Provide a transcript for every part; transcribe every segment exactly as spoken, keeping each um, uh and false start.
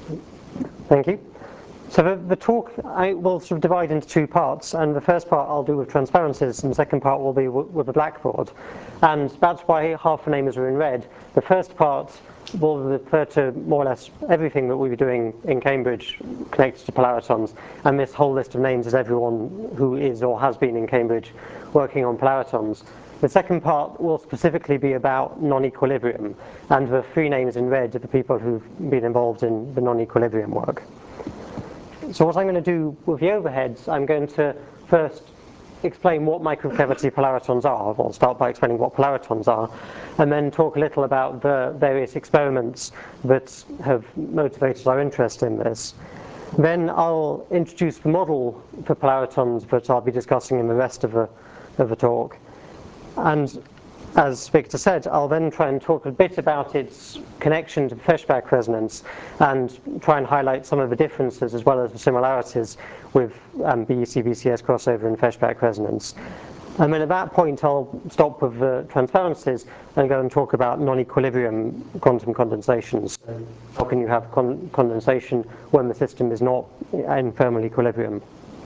Thank you. So the, the talk I will sort of divide into two parts, and the first part I'll do with transparencies, and the second part will be w with the blackboard. And that's why half the names are in red. The first part will refer to more or less everything that we'll be doing in Cambridge connected to polaritons, and this whole list of names is everyone who is or has been in Cambridge working on polaritons. The second part will specifically be about non-equilibrium, and the three names in red are the people who've been involved in the non-equilibrium work. So what I'm going to do with the overheads, I'm going to first explain what microcavity polaritons are. I'll start by explaining what polaritons are, and then talk a little about the various experiments that have motivated our interest in this. Then I'll introduce the model for polaritons that I'll be discussing in the rest of the, of the talk. And as Victor said, I'll then try and talk a bit about its connection to Feshbach resonance and try and highlight some of the differences as well as the similarities with um, B E C B C S crossover and Feshbach resonance. And then at that point I'll stop with the transparencies and go and talk about non-equilibrium quantum condensations. How can you have con condensation when the system is not in thermal equilibrium?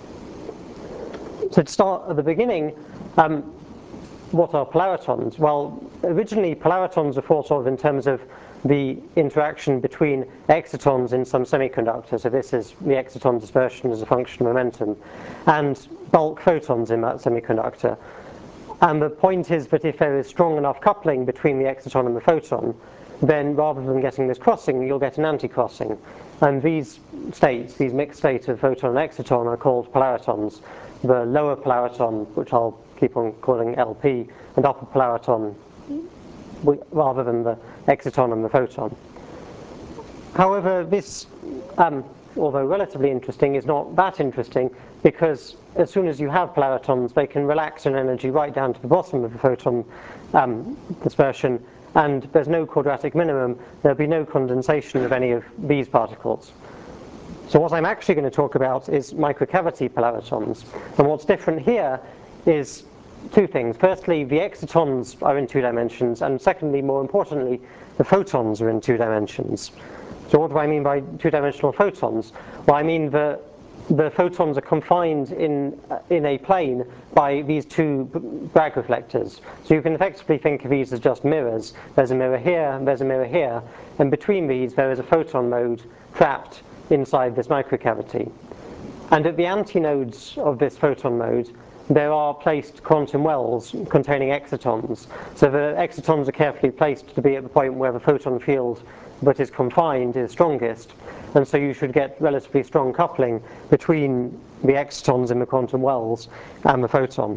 So to start at the beginning, um, what are polaritons? Well, originally polaritons are thought of in terms of the interaction between excitons in some semiconductor. So this is the exciton dispersion as a function of momentum, and bulk photons in that semiconductor. And the point is that if there is strong enough coupling between the exciton and the photon, then rather than getting this crossing, you'll get an anti-crossing. And these states, these mixed states of photon and exciton, are called polaritons. The lower polariton, which I'll keep on calling L P, and upper polariton, rather than the exciton and the photon. However, this, um, although relatively interesting, is not that interesting, because as soon as you have polaritons, they can relax in energy right down to the bottom of the photon um, dispersion, and there's no quadratic minimum. There'll be no condensation of any of these particles. So what I'm actually going to talk about is microcavity polaritons. And what's different here is two things. Firstly, the excitons are in two dimensions, and secondly, more importantly, the photons are in two dimensions. So what do I mean by two-dimensional photons? Well, I mean the, the photons are confined in, uh, in a plane by these two Bragg reflectors. So you can effectively think of these as just mirrors. There's a mirror here, and there's a mirror here, and between these there is a photon mode trapped inside this microcavity. And at the antinodes of this photon mode, there are placed quantum wells containing excitons. So the excitons are carefully placed to be at the point where the photon field that is confined is strongest. And so you should get relatively strong coupling between the excitons in the quantum wells and the photon.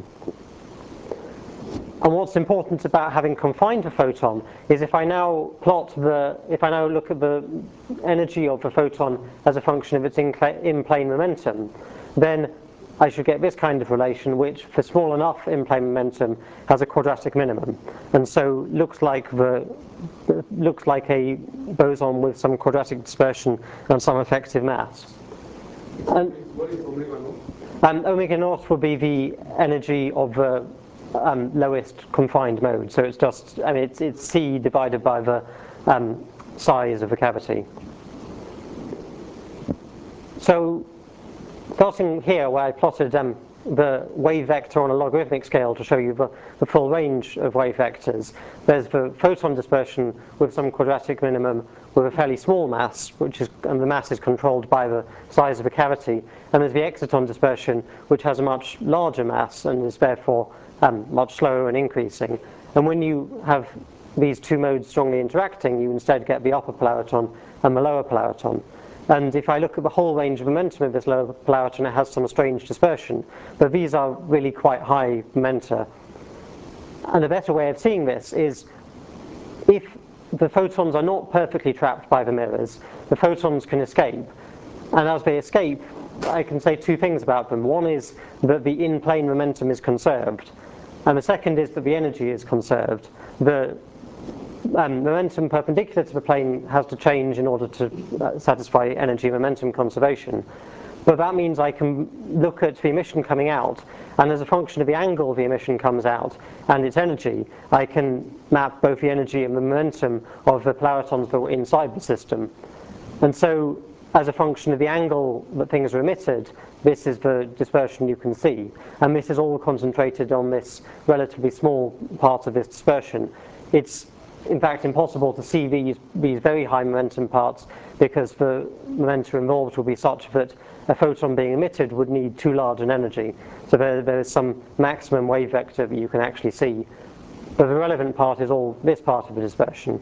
And what's important about having confined a photon is if I now plot the, if I now look at the energy of the photon as a function of its in-plane momentum, then I should get this kind of relation, which for small enough in-plane momentum has a quadratic minimum, and so looks like the looks like a boson with some quadratic dispersion and some effective mass. And what is omega naught? Um, omega naught will be the energy of the um, lowest confined mode. So it's just, I mean, it's, it's C divided by the um, size of the cavity. So starting here, where I plotted um, the wave vector on a logarithmic scale to show you the, the full range of wave vectors, there's the photon dispersion with some quadratic minimum with a fairly small mass, which is, and the mass is controlled by the size of the cavity, and there's the exciton dispersion, which has a much larger mass and is therefore um, much slower and increasing. And when you have these two modes strongly interacting, you instead get the upper polariton and the lower polariton. And if I look at the whole range of momentum of this lower polariton, it has some strange dispersion, but these are really quite high momenta. And a better way of seeing this is if the photons are not perfectly trapped by the mirrors, the photons can escape. And as they escape, I can say two things about them. One is that the in-plane momentum is conserved, and the second is that the energy is conserved. The Um, momentum perpendicular to the plane has to change in order to uh, satisfy energy momentum conservation. But that means I can look at the emission coming out, and as a function of the angle the emission comes out and its energy, I can map both the energy and the momentum of the polaritons that were inside the system. And so as a function of the angle that things are emitted, this is the dispersion you can see. And this is all concentrated on this relatively small part of this dispersion. It's in fact impossible to see these, these very high momentum parts because the momentum involved will be such that a photon being emitted would need too large an energy. So there, there is some maximum wave vector that you can actually see. But the relevant part is all this part of the dispersion.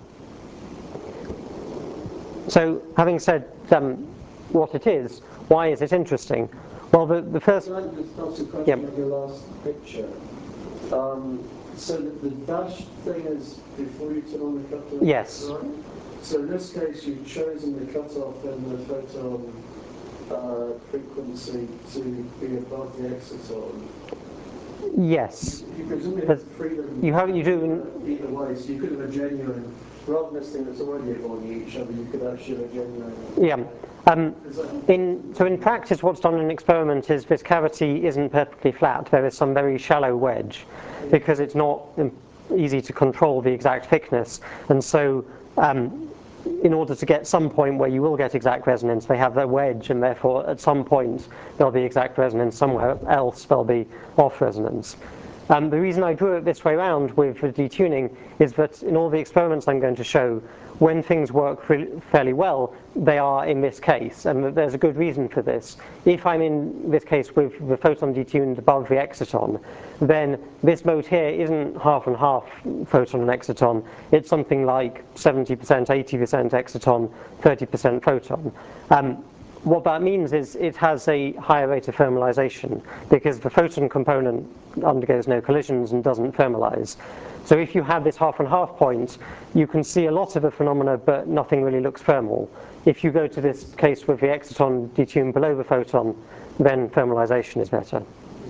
So, having said um, what it is, why is it interesting? Well, the, the first... Can I just ask a question yep. on your last picture? Um, so the, the dashed thing is before you turn on the cutoff? Yes. Right? So in this case, you've chosen the cutoff in the photon uh, frequency to be above the exciton. Yes. You, you presumably have freedom you have, you do either way, so you could have a genuine, rather than this thing that's already avoiding each other, you could actually have a genuine... Yeah. Um, in, so in practice what's done in an experiment is this cavity isn't perfectly flat. There is some very shallow wedge because it's not easy to control the exact thickness. And so um, in order to get some point where you will get exact resonance, they have that wedge, and therefore at some point there'll be exact resonance, somewhere else there'll be off resonance. Um, the reason I drew it this way around with the detuning is that in all the experiments I'm going to show, when things work really, fairly well, they are in this case, and there's a good reason for this. If I'm in this case with the photon detuned above the exciton, then this mode here isn't half and half photon and exciton, it's something like seventy percent, eighty percent exciton, thirty percent photon. Um, What that means is it has a higher rate of thermalization because the photon component undergoes no collisions and doesn't thermalize. So if you have this half and half point, you can see a lot of the phenomena, but nothing really looks thermal. If you go to this case with the exciton detuned below the photon, then thermalization is better.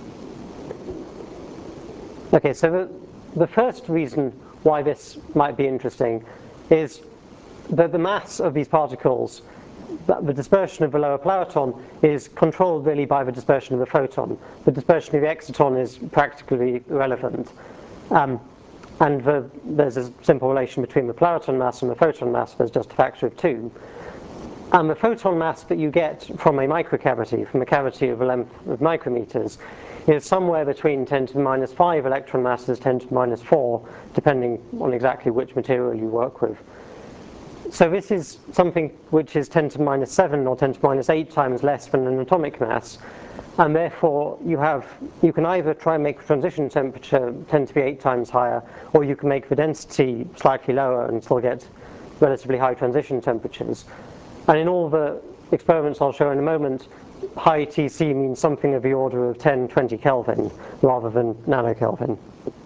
Okay, so the, the first reason why this might be interesting is that the mass of these particles, the dispersion of the lower Plaroton, is controlled really by the dispersion of the photon. The dispersion of the exciton is practically irrelevant. Um, and the, there's a simple relation between the Plaroton mass and the photon mass. There's just a factor of two. And the photon mass that you get from a microcavity, from a cavity of a length of micrometers, is somewhere between ten to the minus five electron masses, ten to the minus four, depending on exactly which material you work with. So this is something which is ten to the minus seven or ten to the minus eight times less than an atomic mass, and therefore you have you can either try and make the transition temperature ten to the eight times higher, or you can make the density slightly lower and still get relatively high transition temperatures. And in all the experiments I'll show in a moment, high T C means something of the order of ten, twenty Kelvin rather than nanokelvin.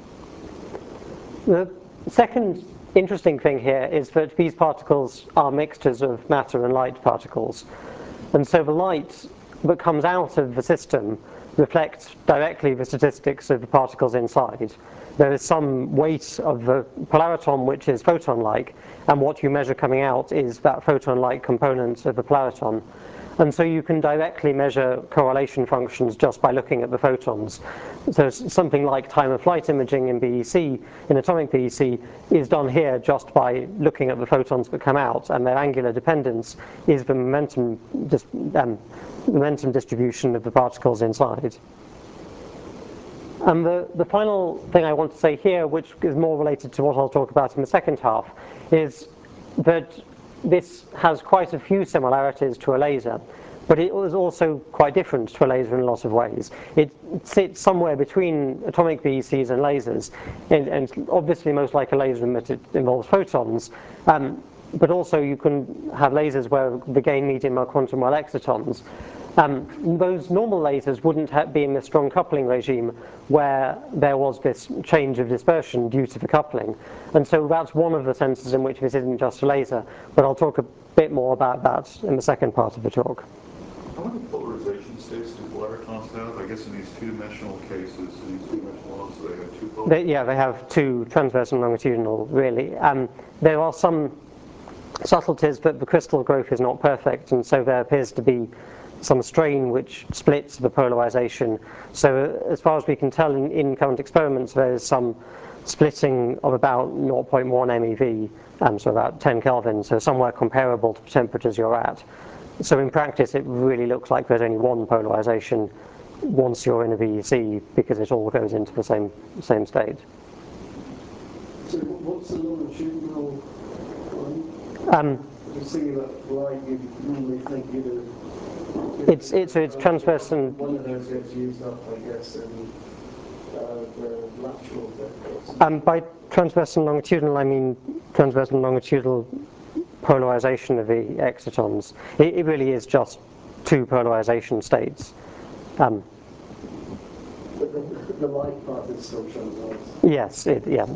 The second interesting thing here is that these particles are mixtures of matter and light particles. And so the light that comes out of the system reflects directly the statistics of the particles inside. There is some weight of the polariton which is photon-like, and what you measure coming out is that photon-like component of the polariton. And so you can directly measure correlation functions just by looking at the photons. So something like time of flight imaging in B E C, in atomic B E C, is done here just by looking at the photons that come out, and their angular dependence is the momentum, dis um, momentum distribution of the particles inside. And the, the final thing I want to say here, which is more related to what I'll talk about in the second half, is that this has quite a few similarities to a laser, but it was also quite different to a laser in a lot of ways. It sits somewhere between atomic B E Cs and lasers, and, and obviously most like a laser in that it involves photons, um, but also you can have lasers where the gain medium are quantum well excitons. Um, those normal lasers wouldn't have, be in the strong coupling regime where there was this change of dispersion due to the coupling. And so that's one of the senses in which this isn't just a laser, but I'll talk a bit more about that in the second part of the talk. How many polarization states do polaritons have? I guess in these two-dimensional cases, in these two-dimensional ones, they have two polarities? They, yeah, they have two, transverse and longitudinal, really. Um, there are some subtleties, but the crystal growth is not perfect, and so there appears to be some strain which splits the polarization. So as far as we can tell in, in current experiments, there is some splitting of about zero point one MeV, um, so about ten Kelvin, so somewhere comparable to the temperatures you're at. so in practice it really looks like there's only one polarization once you're in a V E C, because it all goes into the same same state. So what's the longitudinal one? Um, Just thinking about light, you normally think either. It's it's so it's transverse and one of those gets used up, I guess, in uh, the lateral bit. um, by transverse and longitudinal I mean transverse and longitudinal polarization of the excitons. It, it really is just two polarization states. Um, but the, the light part is still transverse. yes, it, yeah.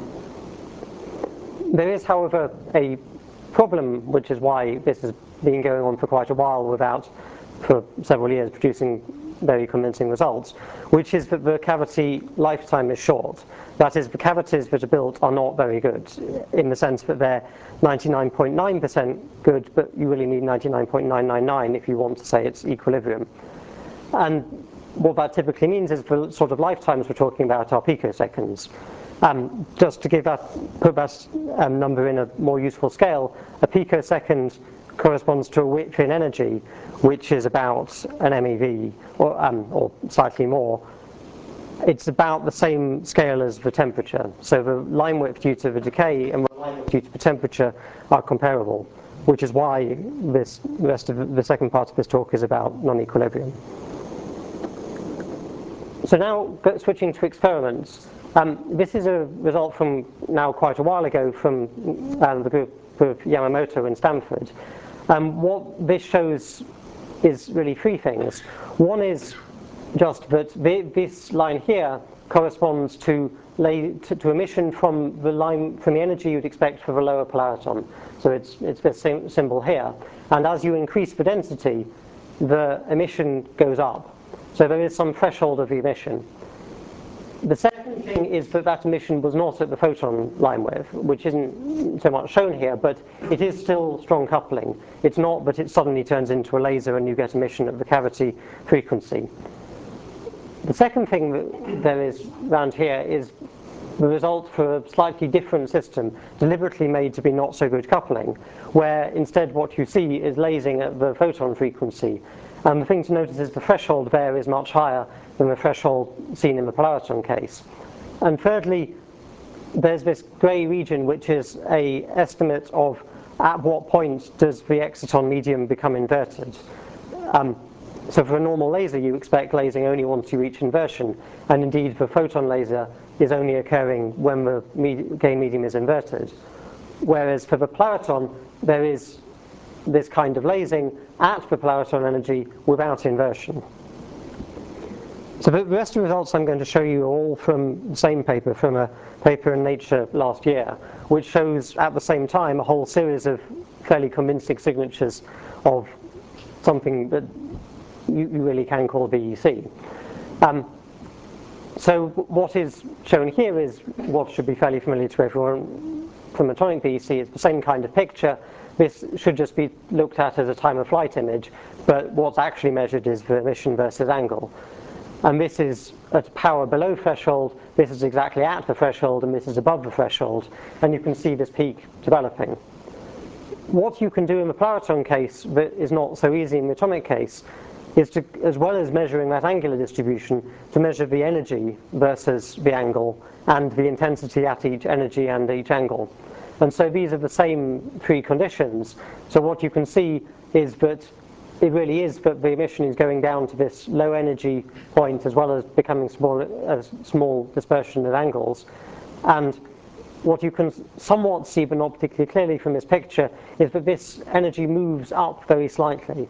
There is, however, a problem, which is why this has been going on for quite a while without, for several years, producing very convincing results, which is that the cavity lifetime is short. That is, the cavities that are built are not very good, in the sense that they're ninety-nine point nine percent good, but you really need ninety-nine point nine nine nine if you want to say it's equilibrium. And what that typically means is the sort of lifetimes we're talking about are picoseconds. Um, just to give that, put that um, number in a more useful scale, a picosecond corresponds to a width in energy, which is about an M E V, or, um, or slightly more. It's about the same scale as the temperature. So the line width due to the decay and the line width due to the temperature are comparable, which is why this the rest of the second part of this talk is about non-equilibrium. So now, switching to experiments. Um, this is a result from now quite a while ago from um, the group of Yamamoto and Stanford. Um, what this shows is really three things. One is just that the, this line here corresponds to, lay, to, to emission from the line from the energy you'd expect for the lower polariton. So it's it's this same symbol here. And as you increase the density, the emission goes up. So there is some threshold of the emission. The second thing is that that emission was not at the photon line width, which isn't so much shown here, but it is still strong coupling. It's not that it suddenly turns into a laser and you get emission at the cavity frequency. The second thing that there is around here is the result for a slightly different system, deliberately made to be not so good coupling, where instead what you see is lasing at the photon frequency. And the thing to notice is the threshold there is much higher than the threshold seen in the polariton case. And thirdly, there's this grey region which is an estimate of at what point does the exciton medium become inverted. Um, so for a normal laser you expect lasing only once you reach inversion, and indeed the photon laser is only occurring when the med- gain medium is inverted. Whereas for the polariton there is this kind of lasing at the polariton energy without inversion. So the rest of the results I'm going to show you are all from the same paper, from a paper in Nature last year, which shows at the same time a whole series of fairly convincing signatures of something that you, you really can call V E C. Um, so what is shown here is what should be fairly familiar to everyone from atomic V E C. It's the same kind of picture. This should just be looked at as a time of flight image, but what's actually measured is the emission versus angle. And this is at power below threshold, this is exactly at the threshold, and this is above the threshold, and you can see this peak developing. What you can do in the polariton case that is not so easy in the atomic case is to, as well as measuring that angular distribution, to measure the energy versus the angle and the intensity at each energy and each angle. And so these are the same three conditions. So what you can see is that it really is that the emission is going down to this low energy point as well as becoming small, a small dispersion at angles. And what you can somewhat see, but not particularly clearly from this picture, is that this energy moves up very slightly.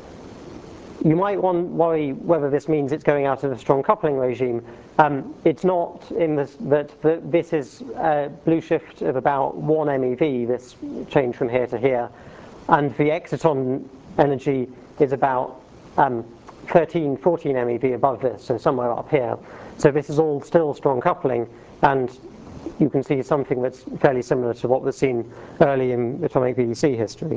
You might want worry whether this means it's going out of a strong coupling regime. Um, it's not in this, that the, this is a blue shift of about one M E V, this change from here to here, and the exciton energy is about um, thirteen, fourteen M E V above this, so somewhere up here. So this is all still strong coupling, and you can see something that's fairly similar to what was seen early in atomic V E C history.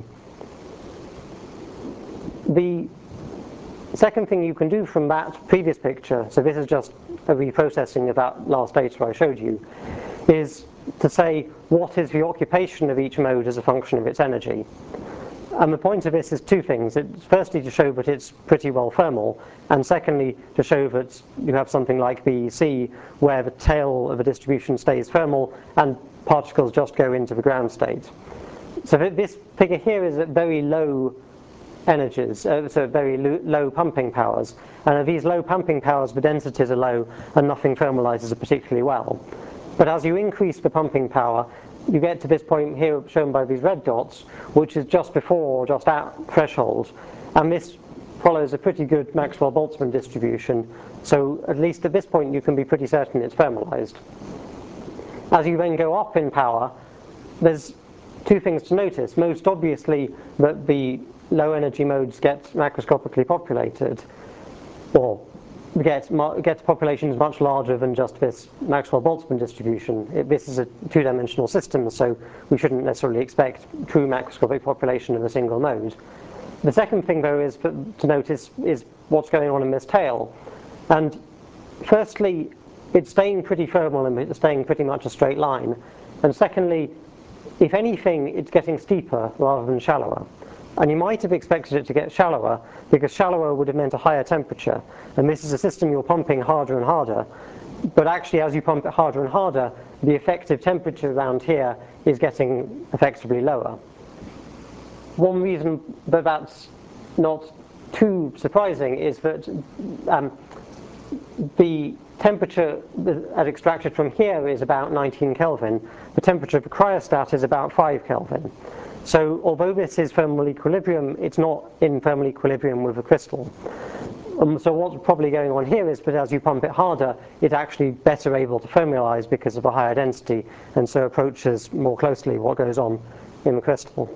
The second thing you can do from that previous picture, so this is just a reprocessing of that last data I showed you, is to say what is the occupation of each mode as a function of its energy. And the point of this is two things. It's firstly to show that it's pretty well thermal, and secondly to show that you have something like B E C where the tail of the distribution stays thermal and particles just go into the ground state. So this figure here is at very low energies, uh, so very lo low pumping powers. And at these low pumping powers, the densities are low and nothing thermalizes it particularly well. But as you increase the pumping power, you get to this point here shown by these red dots, which is just before or just at threshold. And this follows a pretty good Maxwell-Boltzmann distribution. So at least at this point, you can be pretty certain it's thermalized. As you then go up in power, there's two things to notice. Most obviously that the low energy modes get macroscopically populated, or get, get populations much larger than just this Maxwell-Boltzmann distribution. It, this is a two-dimensional system, so we shouldn't necessarily expect true macroscopic population in a single mode. The second thing, though, is for, to notice is what's going on in this tail. And firstly, it's staying pretty thermal and it's staying pretty much a straight line. And secondly, if anything, it's getting steeper rather than shallower. And you might have expected it to get shallower, because shallower would have meant a higher temperature. And this is a system you're pumping harder and harder. But actually, as you pump it harder and harder, the effective temperature around here is getting effectively lower. One reason that that's not too surprising is that um, the temperature as extracted from here is about nineteen Kelvin. The temperature of the cryostat is about five Kelvin. So although this is thermal equilibrium, it's not in thermal equilibrium with the crystal. Um, so what's probably going on here is that as you pump it harder, it's actually better able to thermalize because of a higher density, and so approaches more closely what goes on in the crystal.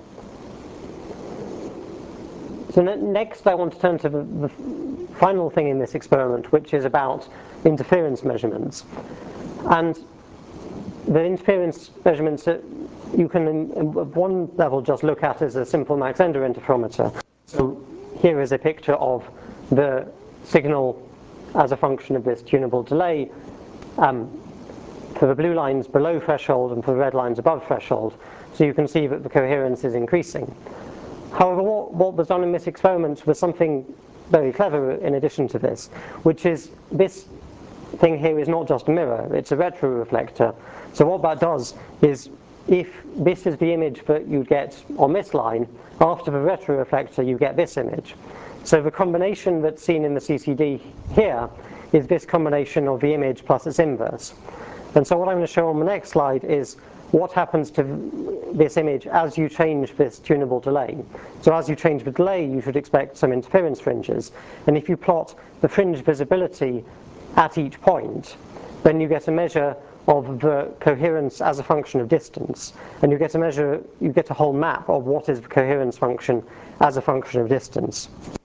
So next I want to turn to the, the final thing in this experiment, which is about interference measurements. And the interference measurements that you can, at one level, just look at as a simple Mach-Zehnder interferometer. So here is a picture of the signal as a function of this tunable delay um, for the blue lines below threshold and for the red lines above threshold. So you can see that the coherence is increasing. However, what, what was done in this experiment was something very clever in addition to this, which is this thing here is not just a mirror, it's a retroreflector. So what that does is, if this is the image that you get on this line, after the retroreflector you get this image. So the combination that's seen in the C C D here is this combination of the image plus its inverse. And so what I'm going to show on the next slide is what happens to this image as you change this tunable delay. So as you change the delay, you should expect some interference fringes. And if you plot the fringe visibility at each point, then you get a measure of the coherence as a function of distance. And you get a measure, you get a whole map of what is the coherence function as a function of distance.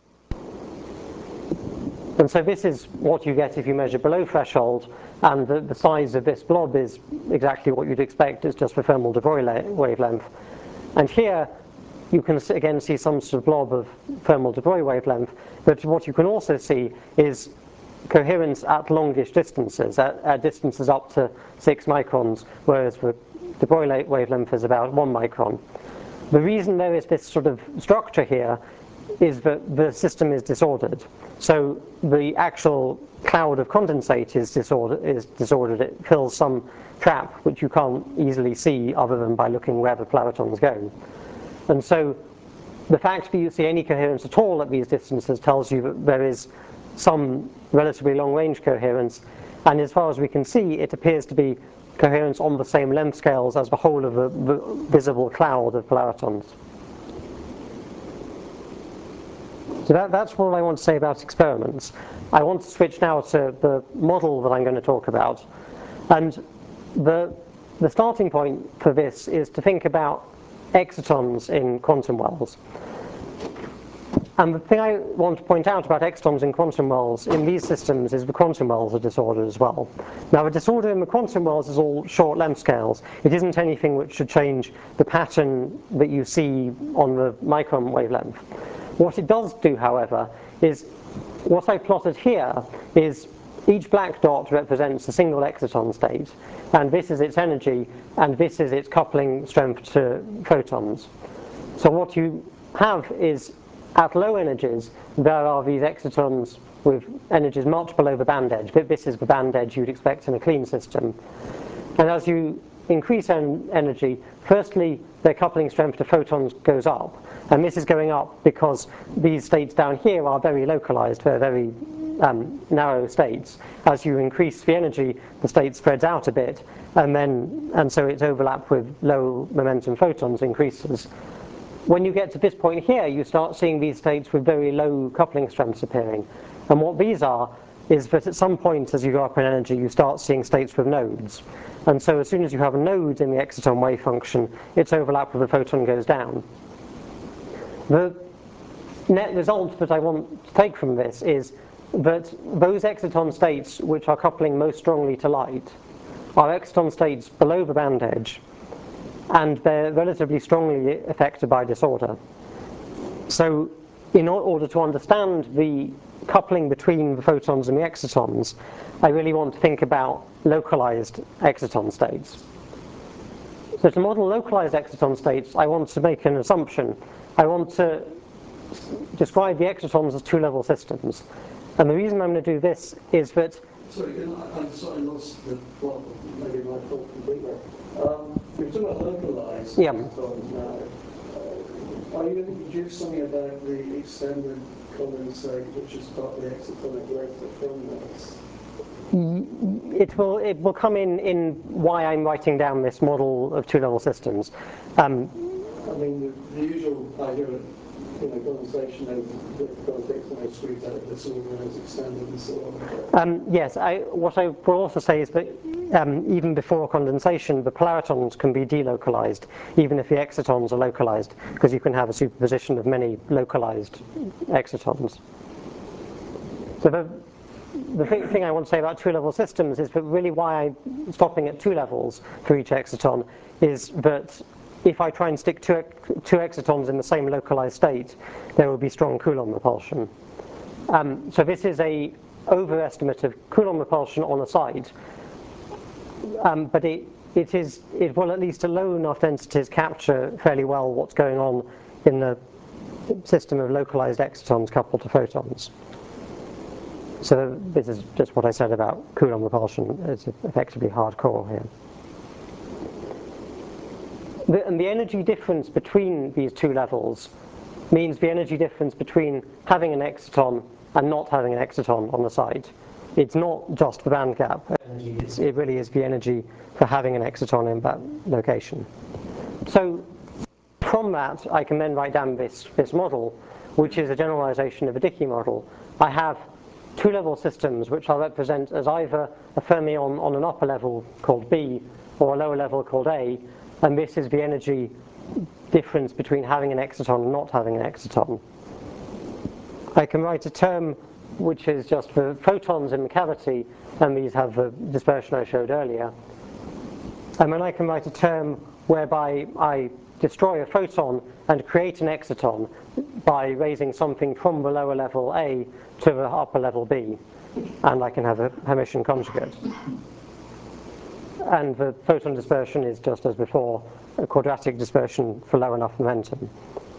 And so this is what you get if you measure below threshold, and the, the size of this blob is exactly what you'd expect. It's just the thermal de Broglie wavelength. And here you can again see some sort of blob of thermal de Broglie wavelength, but what you can also see is coherence at longish distances, at, at distances up to six microns, whereas the de Broglie wavelength is about one micron. The reason there is this sort of structure here is that the system is disordered. So the actual cloud of condensate is disordered, is disordered. It fills some trap which you can't easily see other than by looking where the plutons go. And so the fact that you see any coherence at all at these distances tells you that there is some relatively long-range coherence. And as far as we can see, it appears to be coherence on the same length scales as the whole of the, the visible cloud of plutons. So that, that's all I want to say about experiments. I want to switch now to the model that I'm going to talk about. And the, the starting point for this is to think about excitons in quantum wells. And the thing I want to point out about excitons in quantum wells in these systems is the quantum wells are disordered as well. Now the disorder in the quantum wells is all short length scales. It isn't anything which should change the pattern that you see on the micron wavelength. What it does do, however, is what I plotted here is each black dot represents a single exciton state, and this is its energy, and this is its coupling strength to photons. So what you have is, at low energies, there are these excitons with energies much below the band edge. This is the band edge you'd expect in a clean system. And as you increase en energy, firstly, their coupling strength to photons goes up. And this is going up because these states down here are very localized, they're very um, narrow states. As you increase the energy, the state spreads out a bit, and then and so its overlap with low momentum photons increases. When you get to this point here, you start seeing these states with very low coupling strengths appearing. And what these are is that at some point as you go up in energy, you start seeing states with nodes. And so as soon as you have a node in the exciton wave function, its overlap with the photon goes down. The net result that I want to take from this is that those exciton states which are coupling most strongly to light are exciton states below the band edge, and they're relatively strongly affected by disorder. So in order to understand the coupling between the photons and the excitons, I really want to think about localized exciton states. So to model localized exciton states, I want to make an assumption. I want to describe the excitons as two-level systems. And the reason I'm going to do this is that... Sorry, I'm sorry, I lost the plot, maybe my fault completely. Um, you're talking about localized yeah. excitons now. Uh, are you going to give something about the extended condensate, which is part of the excitonic wave from this? It will, it will come in, in why I'm writing down this model of two-level systems. Um, I mean, the, the usual idea of you know, condensation of the context and squeeze out disorder as extended and so on. Um, yes, I, what I will also say is that um, even before condensation, the polaritons can be delocalized, even if the excitons are localized, because you can have a superposition of many localized excitons. So the, the thing, thing I want to say about two-level systems is that really why I'm stopping at two levels for each exciton is that if I try and stick two, two excitons in the same localized state, there will be strong Coulomb repulsion. Um, so this is a overestimate of Coulomb repulsion on a site, um, but it, it, is, it will at least at low enough densities capture fairly well what's going on in the system of localized excitons coupled to photons. So this is just what I said about Coulomb repulsion. It's effectively hardcore here. The, and the energy difference between these two levels means the energy difference between having an exciton and not having an exciton on the site. It's not just the band gap energy, it's, it really is the energy for having an exciton in that location. So from that, I can then write down this, this model, which is a generalization of a Dicke model. I have two-level systems which I'll represent as either a fermion on an upper level called B or a lower level called A, and this is the energy difference between having an exciton and not having an exciton. I can write a term which is just for photons in the cavity, and these have the dispersion I showed earlier. And then I can write a term whereby I destroy a photon and create an exciton by raising something from the lower level A to the upper level B, and I can have a Hermitian conjugate. And the photon dispersion is just as before, a quadratic dispersion for low enough momentum.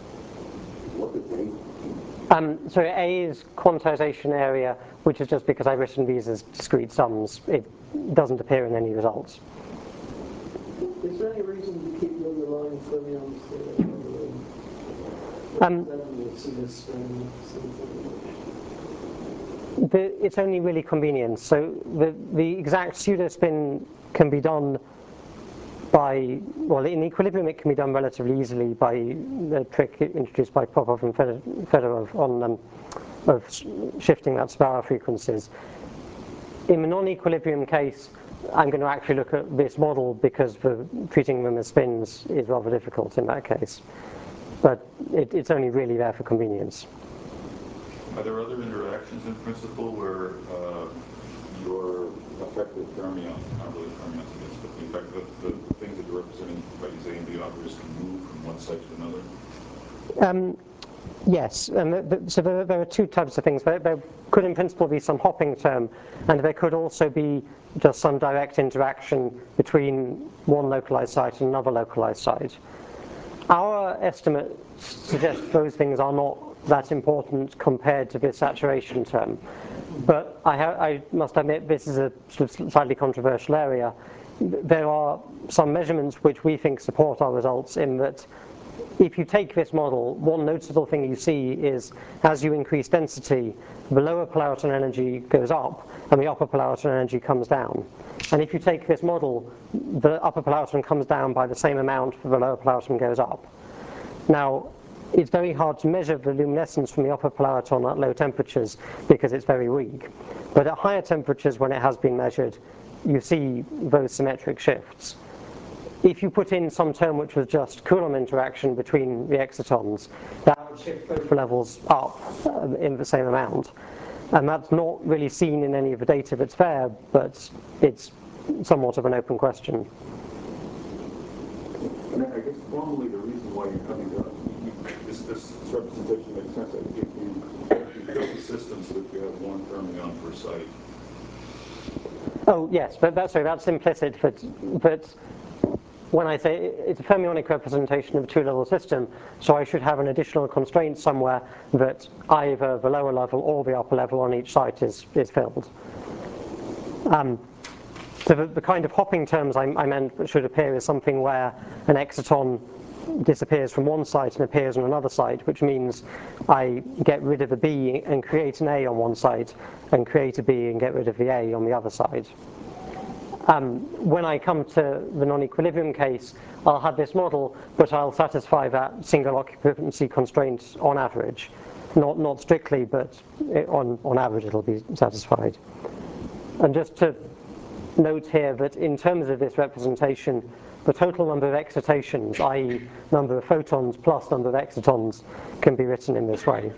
Um, so A is quantization area, which is just because I've written these as discrete sums. It doesn't appear in any results. Is there any reason to keep the underlying fermions there? Um, the, it's only really convenience. So the, the exact pseudospin can be done by, well, in equilibrium it can be done relatively easily by the trick introduced by Popov and Fedorov on um, of shifting that spiral frequencies. In the non-equilibrium case, I'm going to actually look at this model because the, treating them as spins is rather difficult in that case. But it, it's only really there for convenience. Are there other interactions in principle where uh, your effective fermions, not really fermions, I guess, but the, effect, the, the things that you're representing by these A and B operators can move from one site to another? Um, yes, and the, the, so there, there are two types of things. There, there could in principle be some hopping term, and there could also be just some direct interaction between one localized site and another localized site. Our estimate suggests those things are not that important compared to the saturation term. But I, ha I must admit this is a sort of slightly controversial area. There are some measurements which we think support our results in that if you take this model, one noticeable thing you see is as you increase density, the lower polariton energy goes up and the upper polariton energy comes down. And if you take this model, the upper polariton comes down by the same amount, the lower polariton goes up. Now, it's very hard to measure the luminescence from the upper polariton at low temperatures because it's very weak. But at higher temperatures, when it has been measured, you see those symmetric shifts. If you put in some term which was just Coulomb interaction between the excitons, that would shift both levels up uh, in the same amount. And that's not really seen in any of the data that's there, but it's somewhat of an open question. And I guess formally the reason why you're having to, this, this representation makes sense. If you, if you build the systems that you have one fermion per site. Oh yes, but that's, sorry, that's implicit, but, but when I say it's a fermionic representation of a two-level system, so I should have an additional constraint somewhere that either the lower level or the upper level on each site is, is filled. Um, so the, the kind of hopping terms I, I meant should appear is something where an exciton disappears from one site and appears on another site, which means I get rid of a B and create an A on one site, and create a B and get rid of the A on the other side. Um, when I come to the non-equilibrium case, I'll have this model, but I'll satisfy that single occupancy constraint on average. Not, not strictly, but it, on, on average it'll be satisfied. And just to note here that in terms of this representation, the total number of excitations, that is number of photons plus number of excitons, can be written in this way.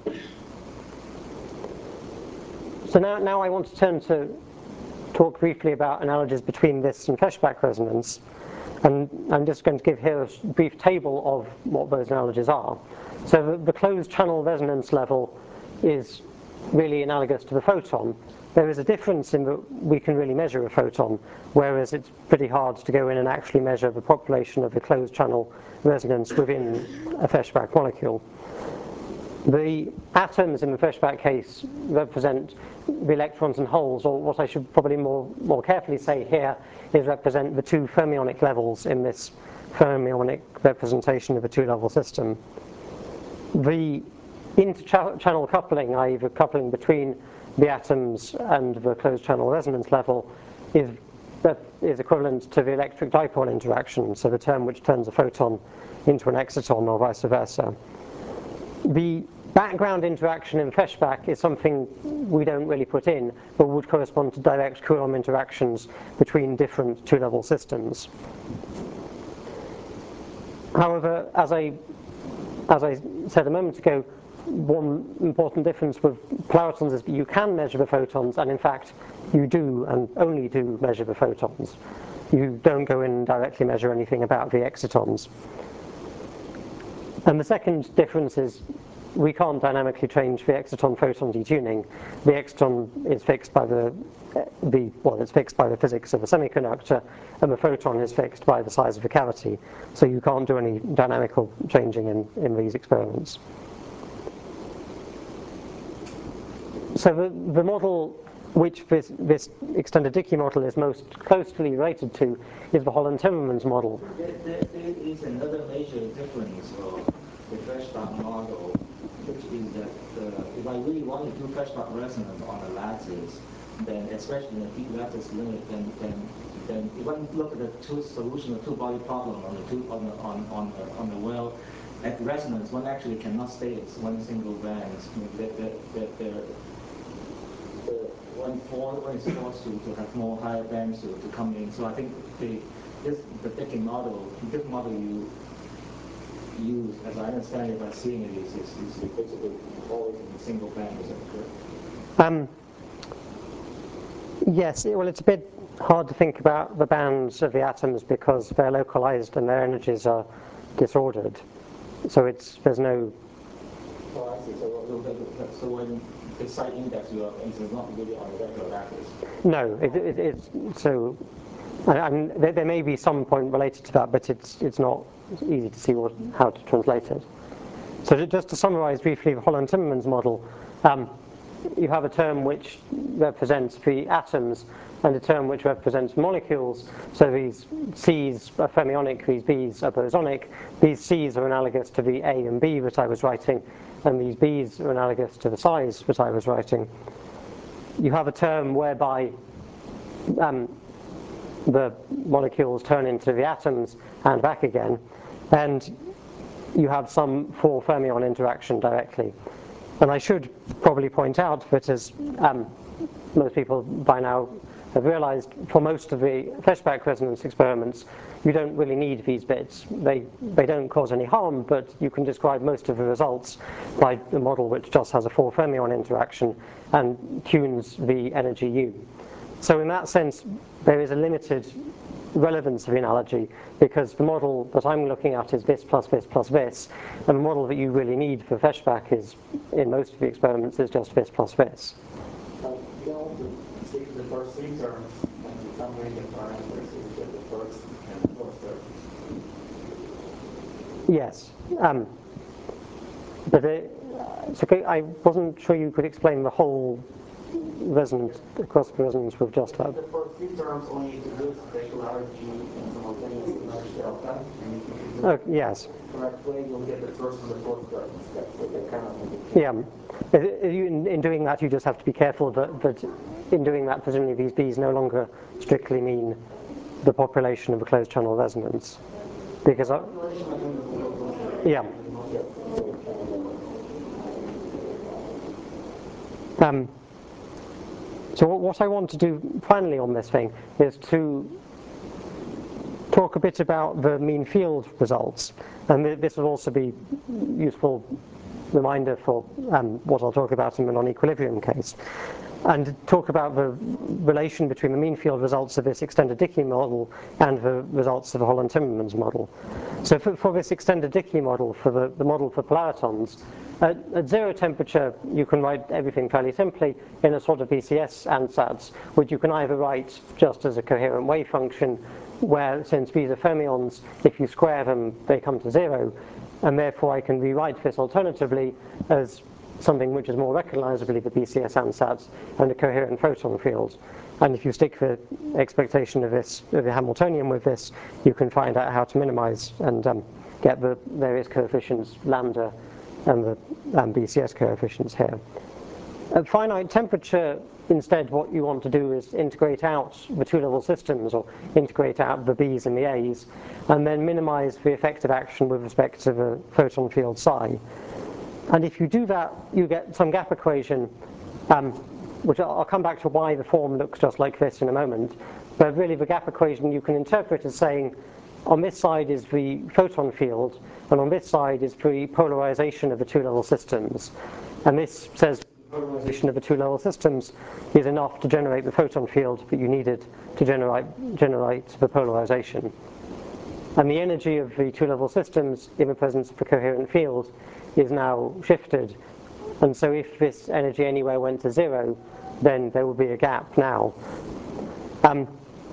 So now, now I want to turn to talk briefly about analogies between this and Feshbach resonance. And I'm just going to give here a brief table of what those analogies are. So the, the closed channel resonance level is really analogous to the photon. There is a difference in that we can really measure a photon, whereas it's pretty hard to go in and actually measure the population of the closed channel resonance within a Feshbach molecule. The atoms in the Feshbach case represent the electrons and holes, or what I should probably more, more carefully say here is represent the two fermionic levels in this fermionic representation of a two-level system. The inter-channel coupling, that is the coupling between the atoms and the closed channel resonance level, is, is equivalent to the electric dipole interaction, so the term which turns a photon into an exciton or vice versa. The background interaction in Feshbach is something we don't really put in, but would correspond to direct Coulomb interactions between different two-level systems. However, as I, as I said a moment ago, one important difference with polaritons is that you can measure the photons, and in fact you do and only do measure the photons. You don't go in and directly measure anything about the excitons. And the second difference is we can't dynamically change the exciton-photon detuning. The exciton is fixed by the, the, well, it's fixed by the physics of a semiconductor, and the photon is fixed by the size of the cavity. So you can't do any dynamical changing in, in these experiments. So the, the model which this, this extended Dickey model is most closely related to is the Holland-Timmermans model. There, there, there is another major difference of the Feshbach model, which is that uh, if I really want to do Feshbach resonance on a lattice, then especially in a deep lattice limit, then, then, then if one look at the two solution, the two-body problem on the two on the on on the, on the well, at resonance, one actually cannot stay at one single band. That that that there. One, for, one is forced to, to have more higher bands to, to come in. So I think the this the Dickey model, this model you use, as I understand it by seeing it, is is, is basically always in a single band. Is that correct? Um, yes, well, it's a bit hard to think about the bands of the atoms because they're localized and their energies are disordered. So it's there's no. Oh, I see. So, so when the site index you are is not really on a regular lattice. No, it, it, it's so And, and there, there may be some point related to that, but it's, it's not easy to see what, how to translate it. So just to summarize briefly the Holland-Timmermans model, um, you have a term which represents the atoms and a term which represents molecules. So these C's are fermionic, these B's are bosonic. These C's are analogous to the A and B that I was writing, and these B's are analogous to the size that I was writing. You have a term whereby um, the molecules turn into the atoms and back again, and you have some four fermion interaction directly. And I should probably point out that, as um, most people by now have realized, for most of the Feshbach resonance experiments, you don't really need these bits. They, they don't cause any harm, but you can describe most of the results by a model which just has a four fermion interaction and tunes the energy U. So in that sense, there is a limited relevance of the analogy, because the model that I'm looking at is this plus this plus this, and the model that you really need for Feshbach is, in most of the experiments, is just this plus this. Uh, you also take the first three terms and summary the parameters, so you get the first and fourth term. Yes. Um, but it, it's okay, I wasn't sure you could explain the whole resonance, across the resonance we've just had. The first three terms only introduce regularity and simultaneous energy delta, and if you do Oh, it yes. the correct way, you'll get the first and the fourth term instead. So they kind of Yeah. In, in doing that, you just have to be careful that, that in doing that, presumably these B's no longer strictly mean the population of a closed channel resonance. Because, I, yeah. Um, so what I want to do finally on this thing is to talk a bit about the mean field results, and th this will also be useful reminder for um, what I'll talk about in the non-equilibrium case, and talk about the relation between the mean field results of this extended Dicke model and the results of the Holland-Timmermans model. So for, for this extended Dicke model, for the, the model for polaritons, at, at zero temperature you can write everything fairly simply in a sort of B C S ansatz, which you can either write just as a coherent wave function, where since these are fermions, if you square them they come to zero, and therefore I can rewrite this alternatively as something which is more recognizably the B C S ansatz and a coherent photon field. And if you stick the expectation of this, of the Hamiltonian with this, you can find out how to minimize and um, get the various coefficients lambda and the um, B C S coefficients here. At finite temperature, instead, what you want to do is integrate out the two-level systems, or integrate out the B's and the A's, and then minimize the effective action with respect to the photon field psi. And if you do that, you get some gap equation, um, which I'll come back to why the form looks just like this in a moment. But really, the gap equation you can interpret as saying, on this side is the photon field, and on this side is the polarization of the two-level systems. And this says the polarization of the two-level systems is enough to generate the photon field that you needed to generate, generate the polarization. And the energy of the two-level systems in the presence of the coherent field is now shifted. And so if this energy anywhere went to zero, then there will be a gap now. Um,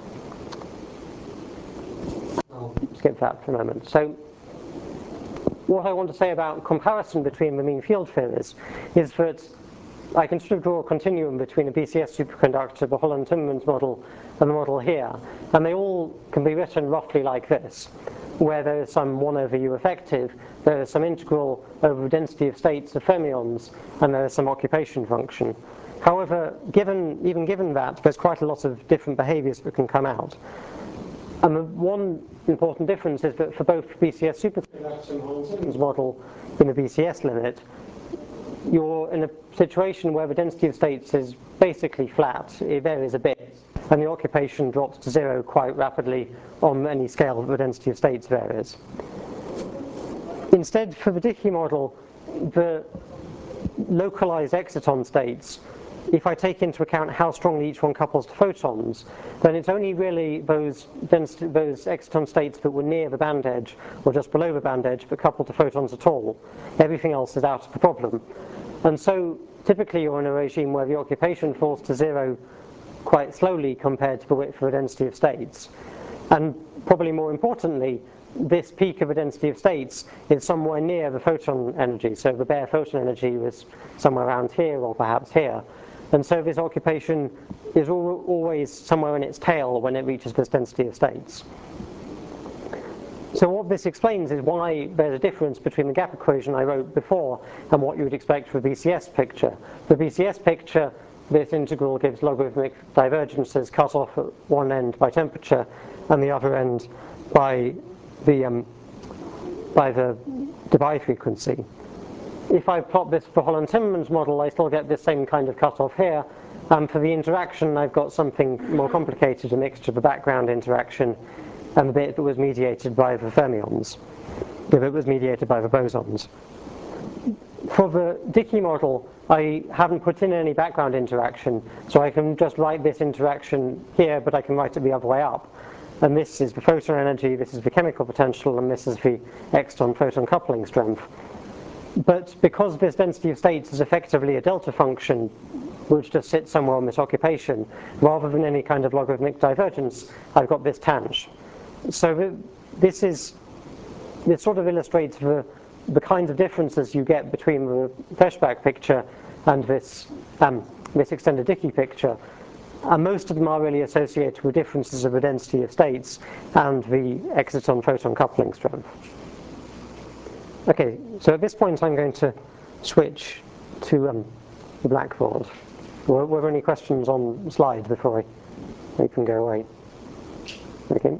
I'll skip that for a moment. So what I want to say about comparison between the mean field theories is that I can sort of draw a continuum between a B C S superconductor, the Holland-Timmermans model, and the model here. And they all can be written roughly like this, where there is some one over U effective, there is some integral over the density of states of fermions, and there is some occupation function. However, given, even given that, there's quite a lot of different behaviors that can come out. And the one important difference is that for both B C S superconductor and Holland-Timmermans model in the B C S limit, you're in a situation where the density of states is basically flat. It varies a bit, and the occupation drops to zero quite rapidly on any scale that the density of states varies. Instead, for the Dicke model, the localized exciton states, if I take into account how strongly each one couples to photons, then it's only really those, density, those exciton states that were near the band edge or just below the band edge that couple to photons at all. Everything else is out of the problem. And so typically you're in a regime where the occupation falls to zero quite slowly compared to the width of a density of states. And probably more importantly, this peak of a density of states is somewhere near the photon energy. So the bare photon energy was somewhere around here or perhaps here. And so this occupation is al always somewhere in its tail when it reaches this density of states. So what this explains is why there's a difference between the gap equation I wrote before and what you would expect for the B C S picture. The B C S picture, this integral gives logarithmic divergences cut off at one end by temperature and the other end by the, um, by the Debye frequency. If I plot this for Holland-Timmermans model, I still get this same kind of cutoff here. And for the interaction, I've got something more complicated, a mixture of the background interaction and the bit that was mediated by the fermions, the bit was mediated by the bosons. For the Dicke model, I haven't put in any background interaction, so I can just write this interaction here, but I can write it the other way up. And this is the photon energy, this is the chemical potential, and this is the exciton-photon coupling strength. But because this density of states is effectively a delta function, which just sits somewhere on this occupation, rather than any kind of logarithmic divergence, I've got this tangent. So this is, this sort of illustrates the, the kinds of differences you get between the Feshbach picture and this, um, this extended Dicke picture. And most of them are really associated with differences of the density of states and the exciton-photon coupling strength. Okay, so at this point I'm going to switch to um, the Blackboard. Were, were there any questions on the slide before I, I can go away? Okay.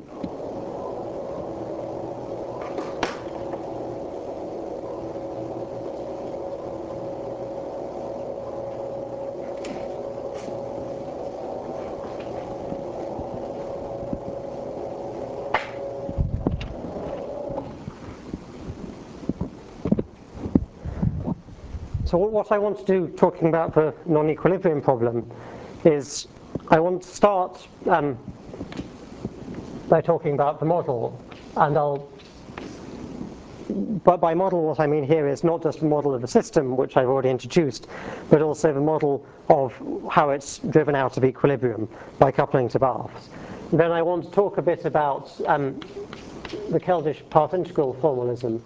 So what I want to do, talking about the non-equilibrium problem, is I want to start um, by talking about the model, and I'll, but by model what I mean here is not just a model of the system, which I've already introduced, but also the model of how it's driven out of equilibrium by coupling to baths. Then I want to talk a bit about um, the Keldysh part integral formalism,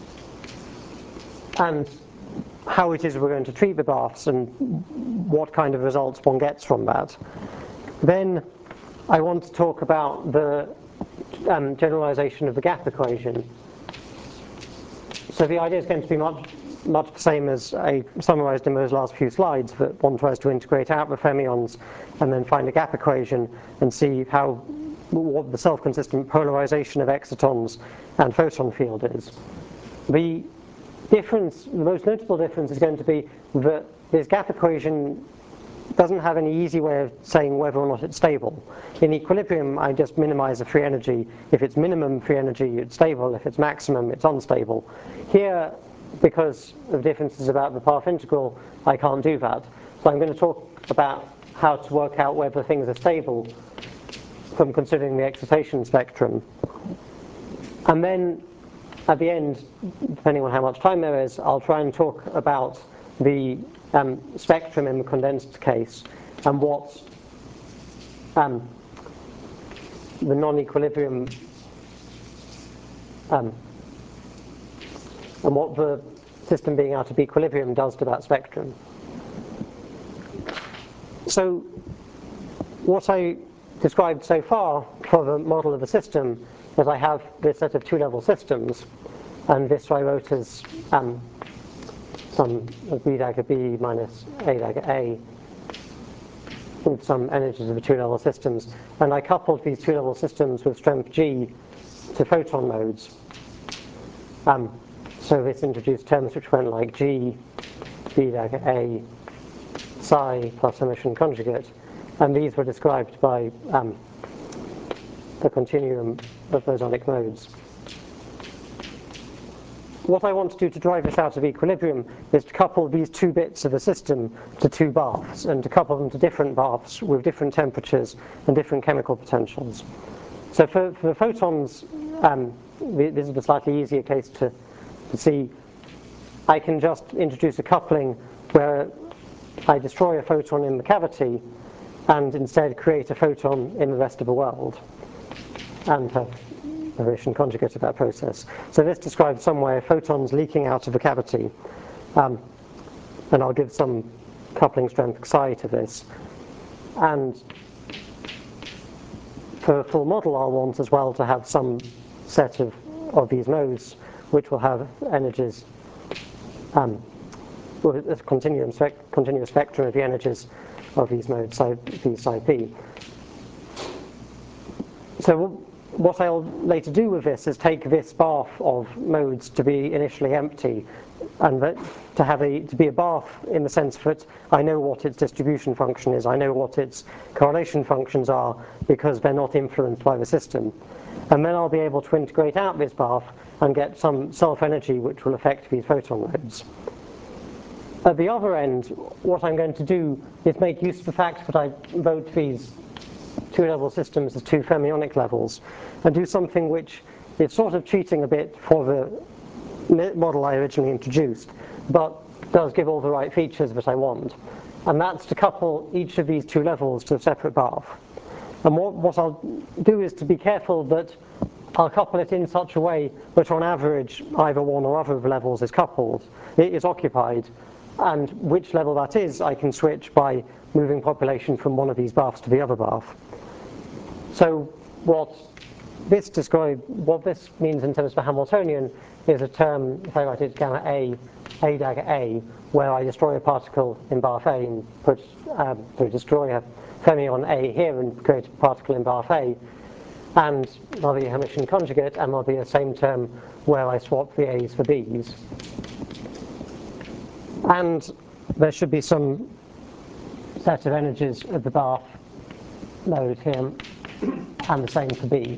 and how it is we're going to treat the baths and what kind of results one gets from that. Then I want to talk about the um, generalization of the gap equation. So the idea is going to be much, much the same as I summarized in those last few slides, that one tries to integrate out the fermions and then find a gap equation and see how, what the self-consistent polarization of excitons and photon field is. The difference, the most notable difference is going to be that this gap equation doesn't have any easy way of saying whether or not it's stable. In equilibrium, I just minimize the free energy. If it's minimum free energy, it's stable. If it's maximum, it's unstable. Here, because of differences about the path integral, I can't do that. So I'm going to talk about how to work out whether things are stable from considering the excitation spectrum. And then at the end, depending on how much time there is, I'll try and talk about the um, spectrum in the condensed case and what um, the non-equilibrium um, and what the system being out of equilibrium does to that spectrum. So what I described so far for the model of the system is I have this set of two-level systems, and this I wrote as um, some of b dagger b minus a dagger a with some energies of the two-level systems, and I coupled these two-level systems with strength g to photon modes. Um, so this introduced terms which went like g, b dagger a, psi plus emission conjugate, and these were described by um, the continuum of bosonic modes. What I want to do to drive this out of equilibrium is to couple these two bits of a system to two baths, and to couple them to different baths with different temperatures and different chemical potentials. So for, for the photons, um, this is a slightly easier case to, to see. I can just introduce a coupling where I destroy a photon in the cavity, and instead create a photon in the rest of the world and have a radiation conjugate of that process. So this describes some way of photons leaking out of the cavity, um, and I'll give some coupling strength psi to this. And for a full model, I'll want as well to have some set of, of these modes which will have energies, um, with a continuum spec continuous spectrum of the energies of these modes, psi p, psi p. So what I'll later do with this is take this bath of modes to be initially empty, and that to have a to be a bath in the sense that I know what its distribution function is, I know what its correlation functions are, because they're not influenced by the system. And then I'll be able to integrate out this bath and get some self-energy which will affect these photon modes. At the other end, what I'm going to do is make use of the fact that I wrote these two-level systems as two fermionic levels, and do something which is sort of cheating a bit for the model I originally introduced, but does give all the right features that I want. And that's to couple each of these two levels to a separate bath. And what, what I'll do is to be careful that I'll couple it in such a way that on average either one or other of the levels is coupled, it is occupied, and which level that is I can switch by moving population from one of these baths to the other bath. So what this describe, what this means in terms of Hamiltonian is a term, if I write it gamma A, A dagger A, where I destroy a particle in bath A and put, um, so destroy a fermion A here and create a particle in bath A, and there'll be a Hermitian conjugate, and there'll be the same term where I swap the A's for B's. And there should be some set of energies of the bath node here, and the same for B.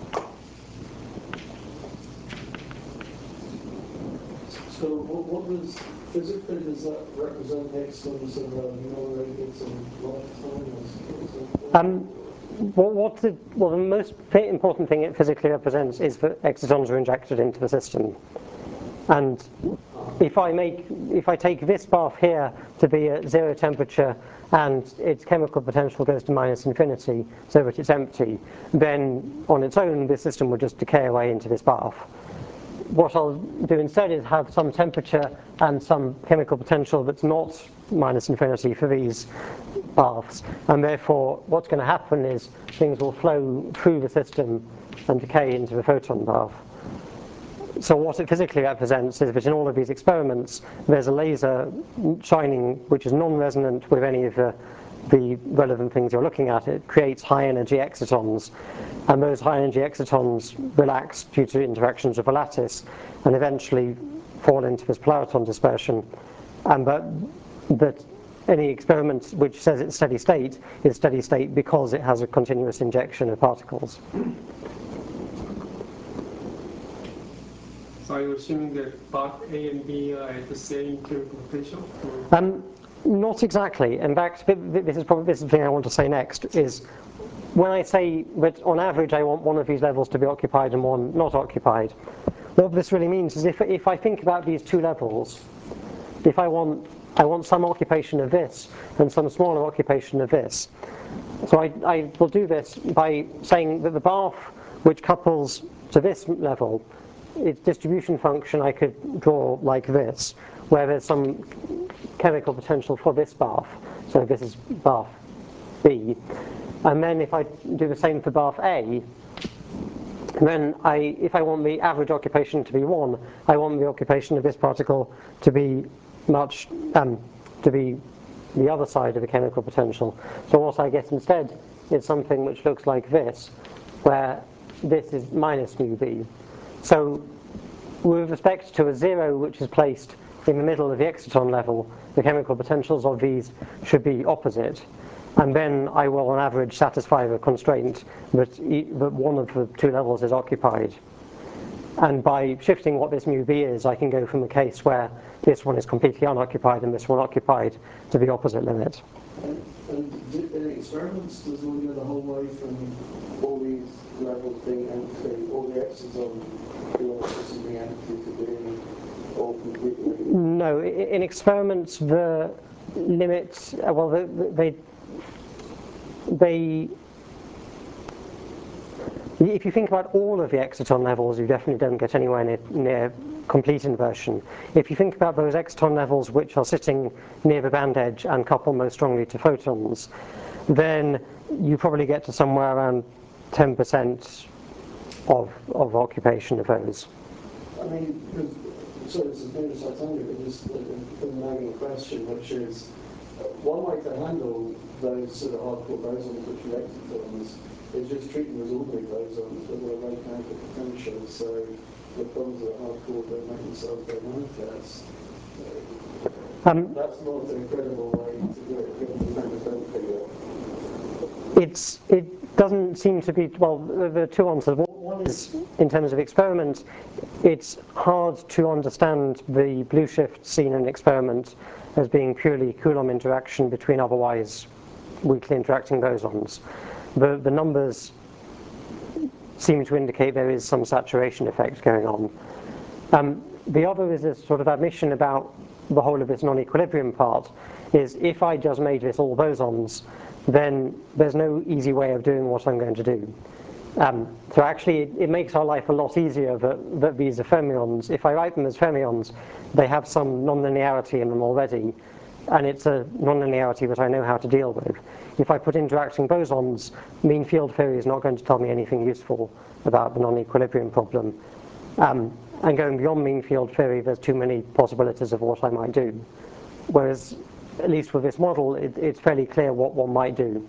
So what, what does, physically does that represent extons of uh, non-radiates and lifetime? Um, what, what the, well, the most important thing it physically represents is that excitons are injected into the system. And if I make, if I take this bath here to be at zero temperature and its chemical potential goes to minus infinity so that it's empty, then on its own this system would just decay away into this bath. What I'll do instead is have some temperature and some chemical potential that's not minus infinity for these baths, and therefore what's going to happen is things will flow through the system and decay into the photon bath. So what it physically represents is that in all of these experiments there's a laser shining which is non-resonant with any of the, the relevant things you're looking at. It creates high energy excitons, and those high energy excitons relax due to interactions with the lattice and eventually fall into this polariton dispersion. And that, that any experiment which says it's steady state is steady state because it has a continuous injection of particles. So are you assuming that bath A and B are at the same chemical potential? Um, not exactly. In fact, this is probably this is the thing I want to say next, is when I say that on average I want one of these levels to be occupied and one not occupied, what this really means is if, if I think about these two levels, if I want, I want some occupation of this and some smaller occupation of this. So I, I will do this by saying that the bath which couples to this level, its distribution function I could draw like this, where there's some chemical potential for this bath. So this is bath B. And then if I do the same for bath A, then I, if I want the average occupation to be one, I want the occupation of this particle to be much, um, to be the other side of the chemical potential. So what I get instead is something which looks like this, where this is minus mu B. So with respect to a zero which is placed in the middle of the exciton level, the chemical potentials of these should be opposite. And then I will on average satisfy the constraint that, e that one of the two levels is occupied. And by shifting what this mu B is, I can go from a case where this one is completely unoccupied and this one occupied to the opposite limit. And, and in experiments, does one go the whole way from all these levels being empty, all the exciton belongs being empty to being all completely? No, in experiments the limits, well, they, they they, if you think about all of the exciton levels, you definitely don't get anywhere near, near complete inversion. If you think about those exciton levels which are sitting near the band edge and couple most strongly to photons, then you probably get to somewhere around ten percent of, of occupation of those. I mean, so it's a famous Titanic, but just a nagging question, which is, one way to handle those sort of hardcore bosons, which are excitons, is just treat them as ordinary bosons with a low chemical potential, so the bonds that are hardcore don't make themselves very manifest. Um, That's not an incredible way to do it, given the numbers don't figure. It's, it doesn't seem to be, well, there are two answers. One is, in terms of experiment, it's hard to understand the blue shift seen in an experiment as being purely Coulomb interaction between otherwise weakly interacting bosons. The, the numbers seem to indicate there is some saturation effect going on. Um, the other is a sort of admission about the whole of this non-equilibrium part, is if I just made this all bosons, then there's no easy way of doing what I'm going to do. Um, so actually it, it makes our life a lot easier that, that these are fermions. If I write them as fermions, they have some nonlinearity in them already, and it's a nonlinearity that I know how to deal with. If I put interacting bosons, mean field theory is not going to tell me anything useful about the non-equilibrium problem. Um, and going beyond mean field theory, there's too many possibilities of what I might do. Whereas, at least with this model, it, it's fairly clear what one might do.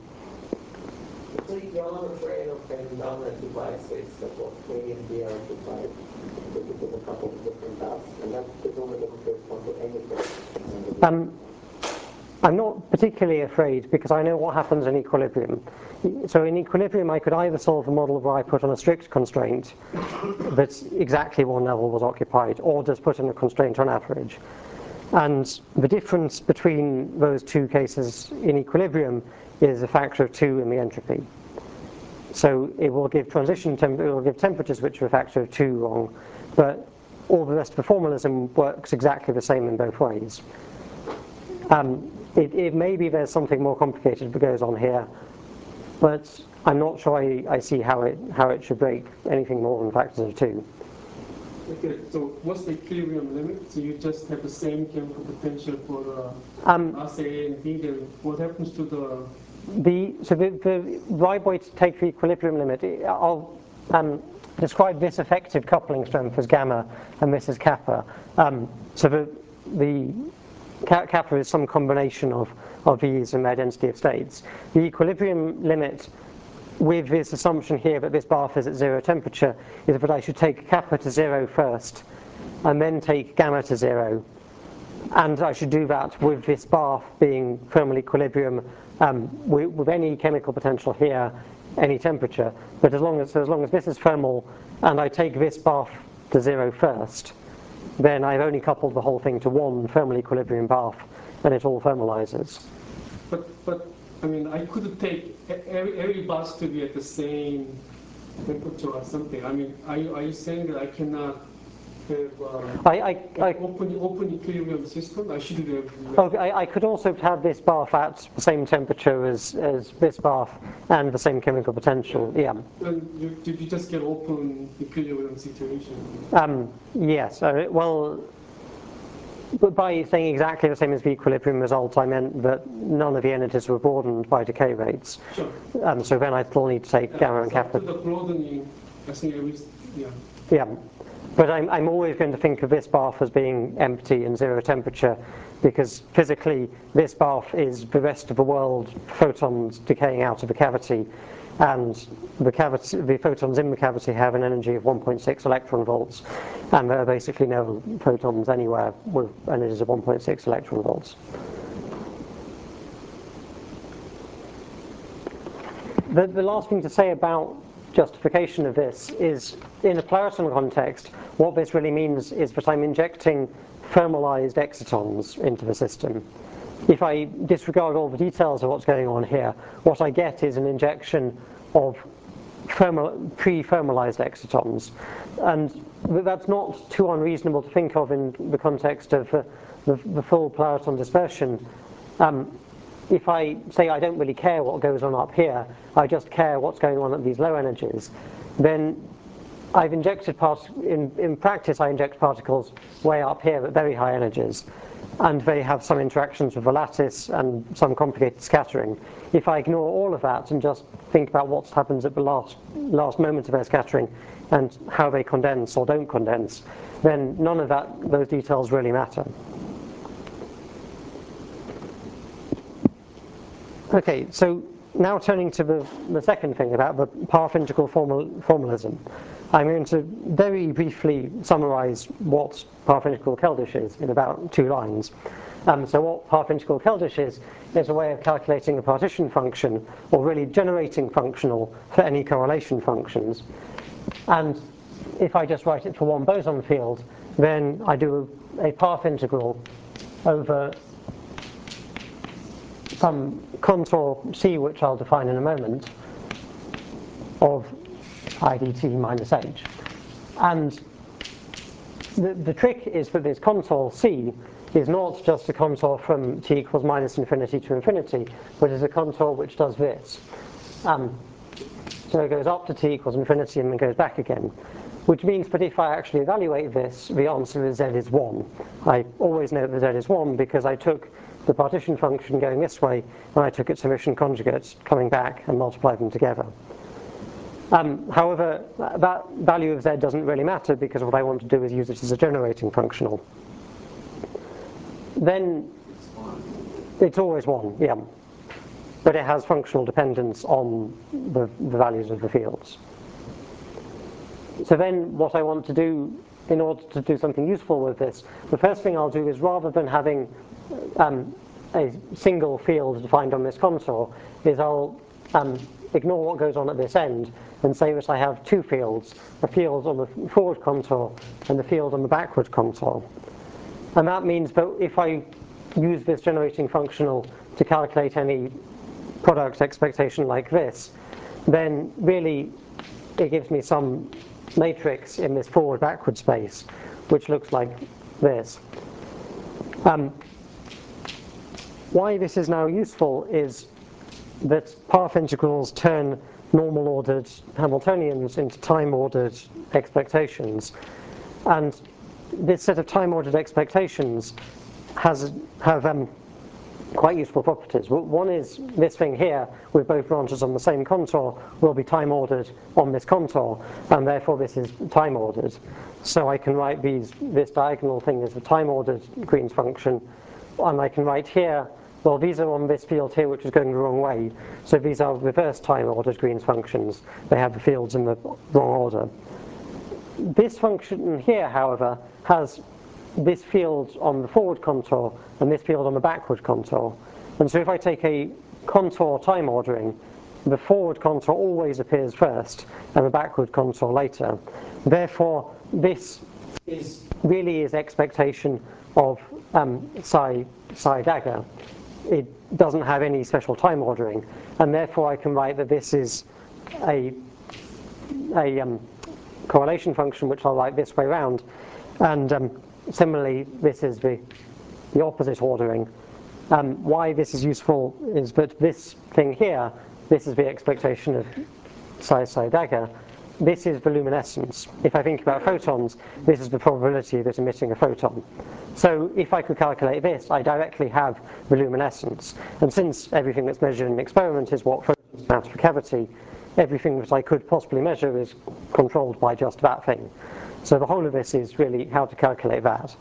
So you're not afraid of having dominant devices that what A and B are occupied with a couple of different paths, and that is only going to correspond to anything. Um, I'm not particularly afraid because I know what happens in equilibrium. So in equilibrium I could either solve a model where I put on a strict constraint that's exactly one level was occupied, or just put in a constraint on average. And the difference between those two cases in equilibrium is a factor of two in the entropy. So it will give transition temp it will give temperatures which are a factor of two wrong, but all the rest of the formalism works exactly the same in both ways. Um, it, it may be there's something more complicated that goes on here, but I'm not sure I, I see how it how it should break anything more than factors of two. Okay, so what's the equilibrium limit? So you just have the same chemical potential for the Um, assay A and B, then what happens to the... The, so the, the right way to take the equilibrium limit, I'll um, describe this effective coupling strength as gamma and this as kappa. Um, so the, the kappa is some combination of, of these and their density of states. The equilibrium limit with this assumption here that this bath is at zero temperature is that I should take kappa to zero first and then take gamma to zero. And I should do that with this bath being thermal equilibrium um, with, with any chemical potential here, any temperature. But as long as, so as long as this is thermal and I take this bath to zero first, then I've only coupled the whole thing to one thermal equilibrium bath and it all thermalizes. But, but I mean, I could take every, every bath to be at the same temperature or something. I mean, are you, are you saying that I cannot have um, I, I, I, open, open equilibrium system? I should have... oh, I, I could also have this bath at the same temperature as, as this bath and the same chemical potential, yeah. Then you, did you just get open equilibrium situation? Um, yes, uh, well, but by saying exactly the same as the equilibrium result, I meant that none of the entities were broadened by decay rates. Sure. Um, so then I still need to take Yeah, gamma and so kappa. to the broadening, I think it was, yeah. Yeah, but I'm, I'm always going to think of this bath as being empty and zero temperature, because physically this bath is the rest of the world photons decaying out of the cavity, and the, cavity, the photons in the cavity have an energy of one point six electron volts, and there are basically no photons anywhere with energies of one point six electron volts. The, the last thing to say about justification of this is, in a Plareton context, what this really means is that I'm injecting thermalized excitons into the system. If I disregard all the details of what's going on here, what I get is an injection of thermal, pre-thermalized excitons. And that's not too unreasonable to think of in the context of uh, the, the full Plareton dispersion. Um, if I say I don't really care what goes on up here, I just care what's going on at these low energies, then I've injected part in, in practice I inject particles way up here at very high energies, and they have some interactions with the lattice and some complicated scattering. If I ignore all of that and just think about what happens at the last last moment of their scattering and how they condense or don't condense, then none of that those details really matter. Okay, so now turning to the, the second thing about the path integral formal, formalism. I'm going to very briefly summarize what path integral Keldysh is in about two lines. Um, so what path integral Keldysh is, is a way of calculating a partition function, or really generating functional for any correlation functions. And if I just write it for one boson field, then I do a, a path integral over some contour C, which I'll define in a moment, of I dt minus h. And the, the trick is that this contour C is not just a contour from t equals minus infinity to infinity, but is a contour which does this. Um, so it goes up to t equals infinity and then goes back again. Which means that if I actually evaluate this, the answer is z is one. I always know that z is one because I took the partition function going this way and I took its Hermitian conjugate coming back and multiplied them together. Um, however, that value of z doesn't really matter because what I want to do is use it as a generating functional. Then it's always one, yeah. But it has functional dependence on the, the values of the fields. So then what I want to do in order to do something useful with this, the first thing I'll do is, rather than having um, a single field defined on this contour, is I'll um, ignore what goes on at this end and say that I have two fields, a field on the forward contour and the field on the backward contour. And that means that if I use this generating functional to calculate any product expectation like this, then really it gives me some matrix in this forward-backward space, which looks like this. Um, why this is now useful is that path integrals turn normal-ordered Hamiltonians into time-ordered expectations. And this set of time-ordered expectations has have um, quite useful properties. One is this thing here with both branches on the same contour will be time-ordered on this contour, and therefore this is time-ordered. So I can write these, this diagonal thing as a time-ordered Green's function, and I can write here, well, these are on this field here which is going the wrong way, so these are reverse time-ordered Green's functions. They have the fields in the wrong order. This function here, however, has this field on the forward contour and this field on the backward contour. And so if I take a contour time ordering, the forward contour always appears first and the backward contour later. Therefore, this is really is expectation of um, psi, psi dagger. It doesn't have any special time ordering, and therefore I can write that this is a, a um, correlation function which I'll write this way around, and um, similarly this is the, the opposite ordering. Um, why this is useful is that this thing here, this is the expectation of psi psi dagger. This is the luminescence. If I think about photons, this is the probability of it emitting a photon. So if I could calculate this, I directly have the luminescence. And since everything that's measured in an experiment is what photons come out of a cavity, everything that I could possibly measure is controlled by just that thing. So the whole of this is really how to calculate that.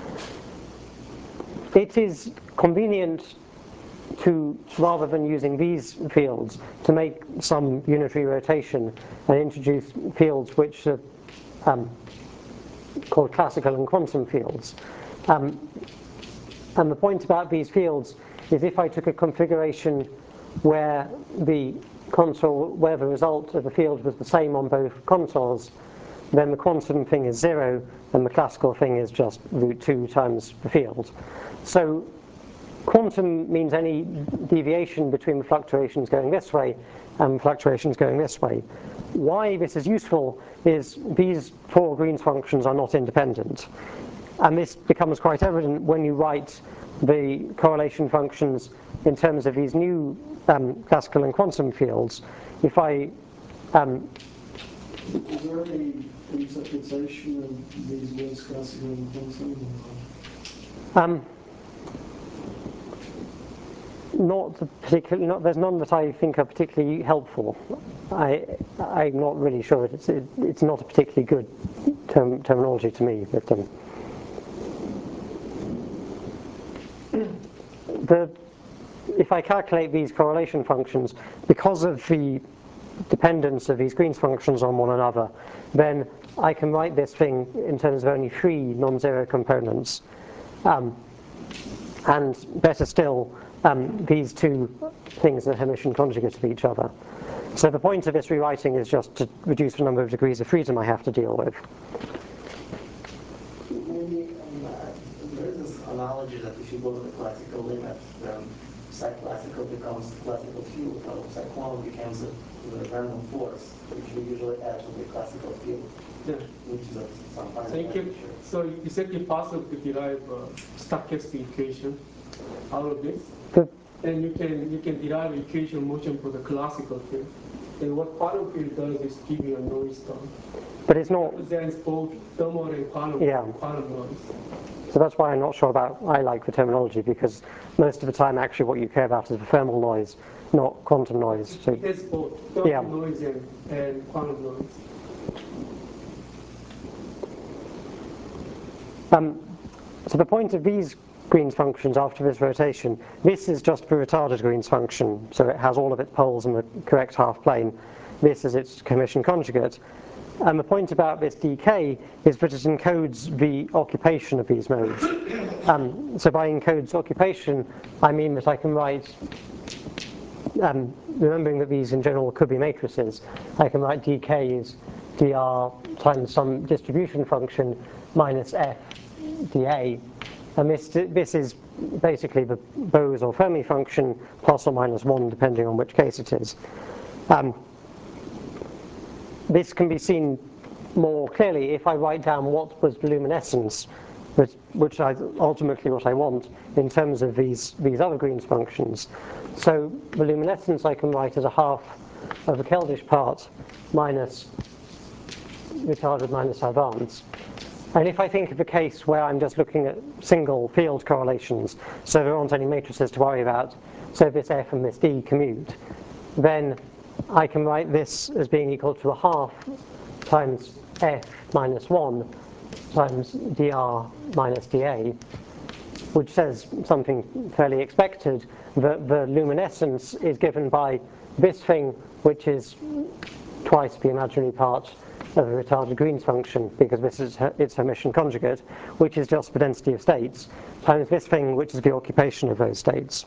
It is convenient to, rather than using these fields, to make some unitary rotation and introduce fields which are um, called classical and quantum fields. Um, and the point about these fields is if I took a configuration where the contour, where the result of the field was the same on both contours, then the quantum thing is zero and the classical thing is just root two times the field. So quantum means any deviation between the fluctuations going this way and fluctuations going this way. Why this is useful is these four Green's functions are not independent. And this becomes quite evident when you write the correlation functions in terms of these new um, classical and quantum fields, if I um, is there any interpretation of these words, classical and quantum? um, not particularly, not, there's none that I think are particularly helpful. I, I'm not really sure. It's, it, it's not a particularly good term, terminology to me. But um, the, if I calculate these correlation functions, because of the dependence of these Green's functions on one another, then I can write this thing in terms of only three non-zero components. Um, and better still, um, these two things are Hermitian conjugate of each other. So the point of this rewriting is just to reduce the number of degrees of freedom I have to deal with. Maybe um, uh, there is this analogy that if you go to the classical limit, then psi classical becomes the classical field, while psi quantum becomes a, the random force, which we usually add to the classical field, Yeah. which is a, some kind So, you of can, temperature. so is it possible to derive a stochastic equation out of this? The, And you can you can derive equation motion for the classical field. And what quantum field does is give you a noise term. but it's not, Represents both thermal and quantum, Yeah. quantum noise. so that's why I'm not sure about, I like the terminology, because most of the time actually what you care about is the thermal noise, not quantum noise. So, It has both thermal Yeah. noise and, and quantum noise. um, so the point of these Green's functions after this rotation, this is just the retarded Green's function, so it has all of its poles in the correct half plane. This is its Hermitian conjugate. And the point about this dk is that it encodes the occupation of these modes. Um, so by encodes occupation, I mean that I can write, um, remembering that these in general could be matrices, I can write dk is dr times some distribution function minus f dA. And this, this is basically the Bose or Fermi function plus or minus one, depending on which case it is. Um, this can be seen more clearly if I write down what was the luminescence, which, which is ultimately what I want in terms of these, these other Green's functions. So the luminescence I can write as a half of the Keldysh part minus retarded minus advance. And if I think of a case where I'm just looking at single field correlations, so there aren't any matrices to worry about, so this F and this D commute, then I can write this as being equal to a half times F minus one times dr minus dA, which says something fairly expected, that the luminescence is given by this thing, which is twice the imaginary part of the retarded Green's function, because this is her, its Hermitian conjugate, which is just the density of states, times this thing, which is the occupation of those states.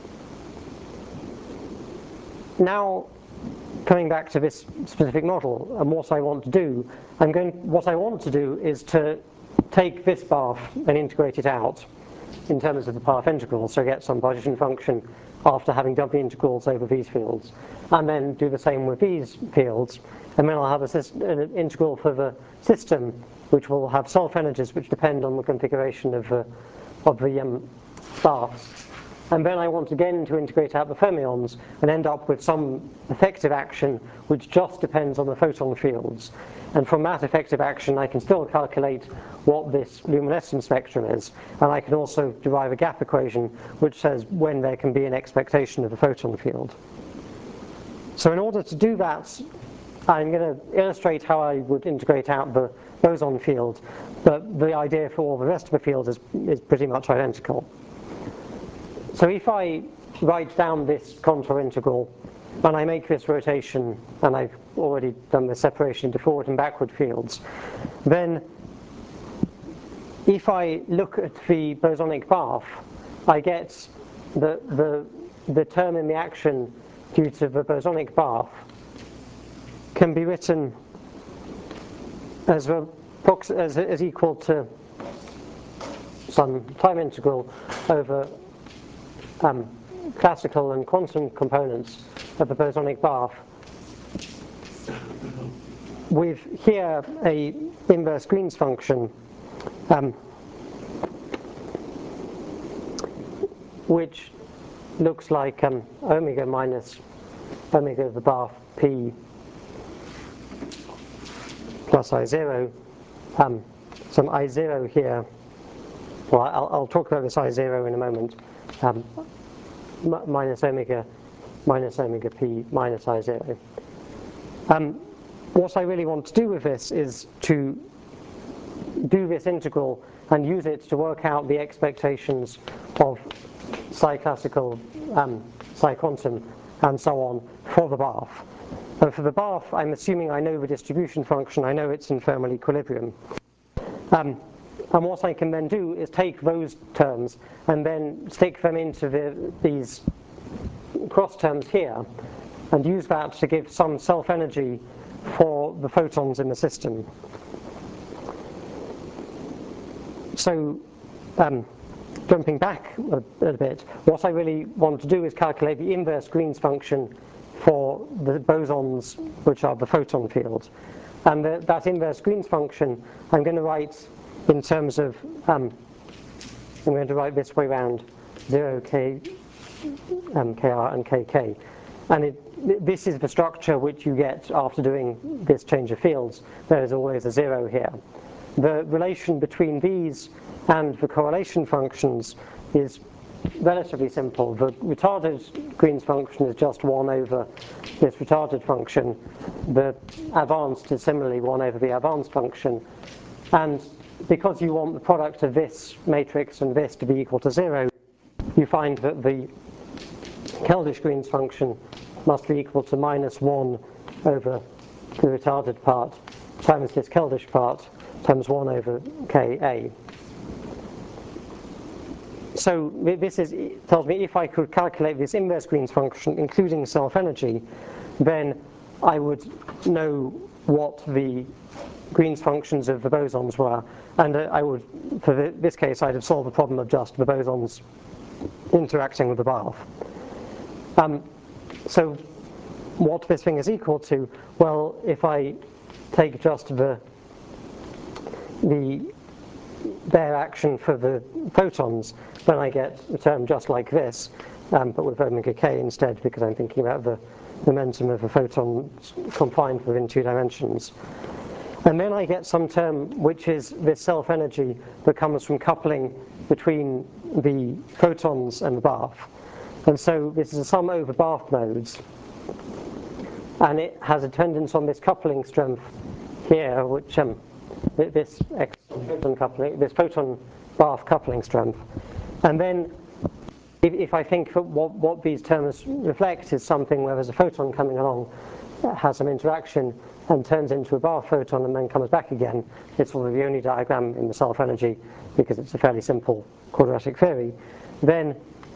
Now, coming back to this specific model and what I want to do, I'm going. What I want to do is to take this path and integrate it out in terms of the path integral, so get some partition function after having done the integrals over these fields, and then do the same with these fields, and then I'll have a system, an integral for the system, which will have self-energies which depend on the configuration of the, of the um, paths. And then I want again to integrate out the fermions and end up with some effective action which just depends on the photon fields. And from that effective action I can still calculate what this luminescence spectrum is, and I can also derive a gap equation which says when there can be an expectation of the photon field. So in order to do that, I'm going to illustrate how I would integrate out the boson field, but the idea for all the rest of the field is, is pretty much identical. So if I write down this contour integral and I make this rotation, and I've already done the separation into forward and backward fields, then if I look at the bosonic path, I get the, the, the term in the action due to the bosonic path can be written as, a, as, as equal to some time integral over um, classical and quantum components of the bosonic path, with here a inverse Green's function um, which looks like um, omega minus omega of the bath p plus I zero, um, some I zero here. Well, I'll, I'll talk about this I zero in a moment, um, minus omega minus omega p minus I zero. Um, what I really want to do with this is to do this integral and use it to work out the expectations of psi classical, um, psi quantum, and so on for the bath. And for the bath, I'm assuming I know the distribution function, I know it's in thermal equilibrium. Um, and what I can then do is take those terms and then stick them into the, these cross terms here and use that to give some self-energy for the photons in the system. So, um, jumping back a, a bit, what I really want to do is calculate the inverse Green's function for the bosons, which are the photon field. And the, that inverse Green's function, I'm going to write in terms of, um, I'm going to write this way around, zero k, um, kr and kk. And it, this is the structure which you get after doing this change of fields. There is always a zero here. The relation between these and the correlation functions is relatively simple. The retarded Green's function is just one over this retarded function. The advanced is similarly one over the advanced function. And because you want the product of this matrix and this to be equal to zero, you find that the Keldysh Green's function must be equal to minus one over the retarded part times this Keldysh part times one over Ka. So this is, tells me if I could calculate this inverse Green's function, including self-energy, then I would know what the Green's functions of the bosons were, and uh, I would, for the, this case, I'd have solved the problem of just the bosons interacting with the bath. Um, so what this thing is equal to, well, if I take just the the their action for the photons, then I get a term just like this, um, but with omega k instead, because I'm thinking about the momentum of a photon confined within two dimensions. And then I get some term which is this self-energy that comes from coupling between the photons and the bath. And so this is a sum over bath modes, and it has a dependence on this coupling strength here, which um, this photon coupling, this photon bath coupling strength. And then if, if I think that what, what these terms reflect is something where there's a photon coming along, has some interaction and turns into a bath photon and then comes back again, it's sort of the only diagram in the self-energy because it's a fairly simple quadratic theory, then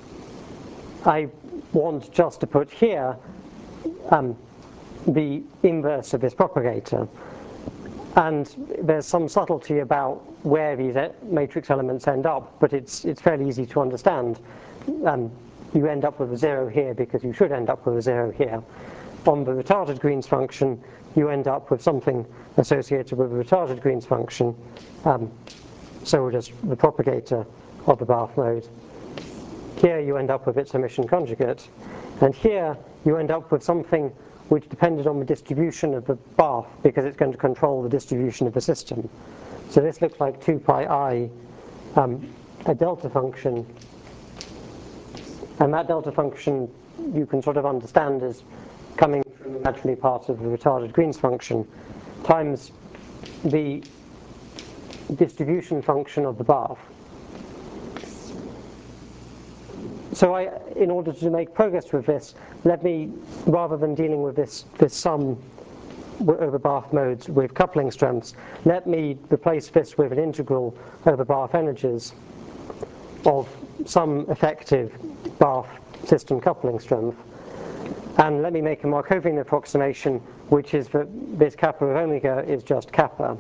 I want just to put here um, the inverse of this propagator. And there's some subtlety about where these matrix elements end up, but it's, it's fairly easy to understand. Um, you end up with a zero here because you should end up with a zero here. On the retarded Green's function, you end up with something associated with the retarded Green's function. Um, so just the propagator of the bath mode. Here you end up with its emission conjugate. And here you end up with something which depended on the distribution of the bath because it's going to control the distribution of the system. So this looks like two pi I, um, a delta function. And that delta function you can sort of understand as coming from the imaginary part of the retarded Green's function times the distribution function of the bath. So I, in order to make progress with this, let me, rather than dealing with this, this sum over bath modes with coupling strengths, let me replace this with an integral over bath energies of some effective bath system coupling strength. And let me make a Markovian approximation, which is that this kappa of omega is just kappa.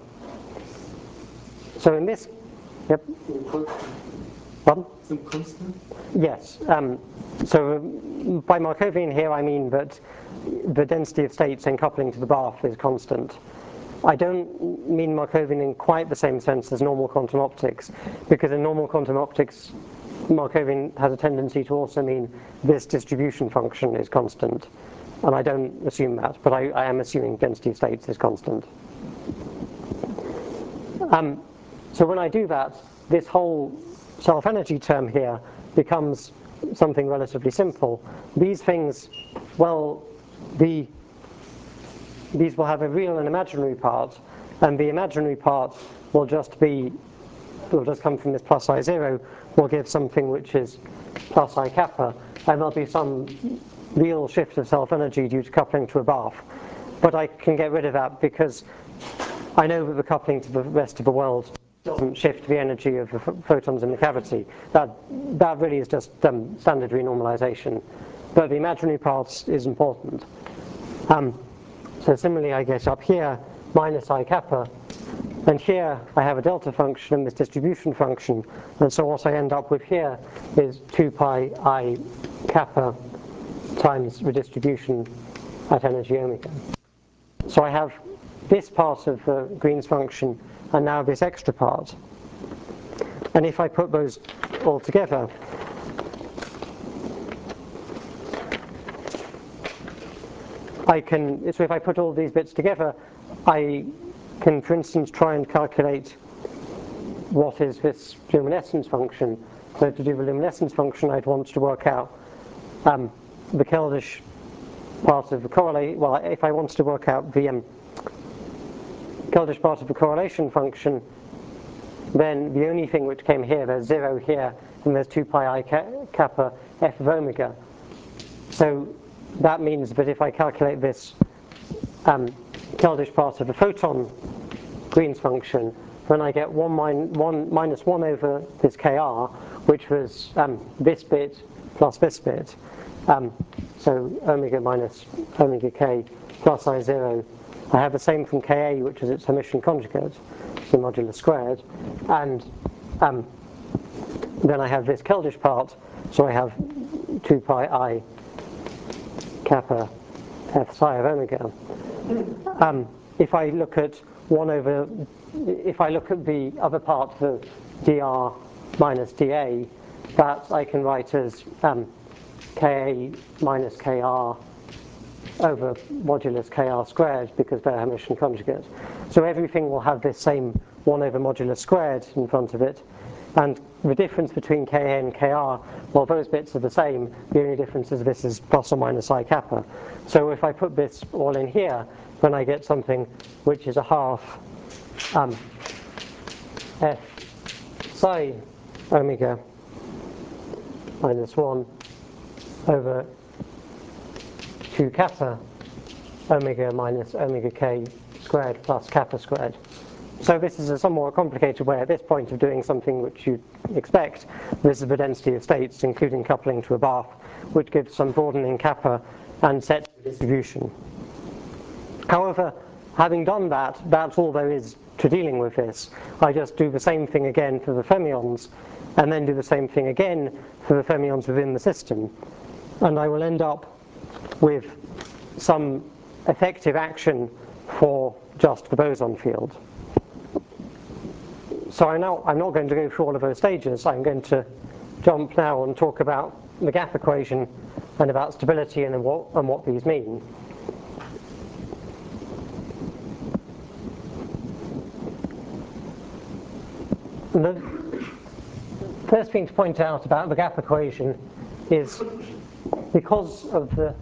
So in this, yep. Pardon? Some constant? Yes. Um, so by Markovian here I mean that the density of states in coupling to the bath is constant. I don't mean Markovian in quite the same sense as normal quantum optics, because in normal quantum optics Markovian has a tendency to also mean this distribution function is constant. And I don't assume that, but I, I am assuming density of states is constant. Um, so when I do that, this whole self-energy term here becomes something relatively simple. These things, well, the, these will have a real and imaginary part, and the imaginary part will just be, will just come from this plus I zero, will give something which is plus I kappa, and there'll be some real shift of self-energy due to coupling to a bath. But I can get rid of that because I know that the coupling to the rest of the world doesn't shift the energy of the photons in the cavity. That, that really is just um, standard renormalization. But the imaginary part is important. Um, so similarly, I get up here, minus I kappa, and here I have a delta function and this distribution function, and so what I end up with here is two pi I kappa times the distribution at energy omega. So I have this part of the Green's function and now this extra part. And if I put those all together, I can, so if I put all these bits together, I can, for instance, try and calculate what is this luminescence function. So to do the luminescence function, I'd want to work out um, the Keldysh part of the correlate. Well, if I wanted to work out the um, Keldysh part of the correlation function, then the only thing which came here, there's zero here, and there's two pi I kappa f of omega. So that means that if I calculate this um, Keldysh part of the photon Green's function, then I get one, min one minus one over this kr, which was um, this bit plus this bit. Um, so omega minus omega k plus I zero. I have the same from Ka, which is its Hermitian conjugate, so modulus squared. And um, then I have this Keldysh part, so I have two pi I kappa f psi of omega. Um, if I look at one over, if I look at the other part, the dr minus dA, that I can write as um, Ka minus Kr over modulus Kr squared, because they're Hermitian conjugate. So everything will have this same one over modulus squared in front of it. And the difference between Ka and Kr, well, those bits are the same. The only difference is this is plus or minus I kappa. So if I put this all in here, then I get something which is a half um, f psi omega minus one over two kappa omega minus omega k squared plus kappa squared. So this is a somewhat complicated way at this point of doing something which you'd expect. This is the density of states, including coupling to a bath, which gives some broadening kappa and sets the distribution. However, having done that, that's all there is to dealing with this. I just do the same thing again for the fermions, and then do the same thing again for the fermions within the system. And I will end up with some effective action for just the boson field. So I now, I'm not going to go through all of those stages. I'm going to jump now and talk about the gap equation and about stability and what, and what these mean. And the first thing to point out about the gap equation is because of the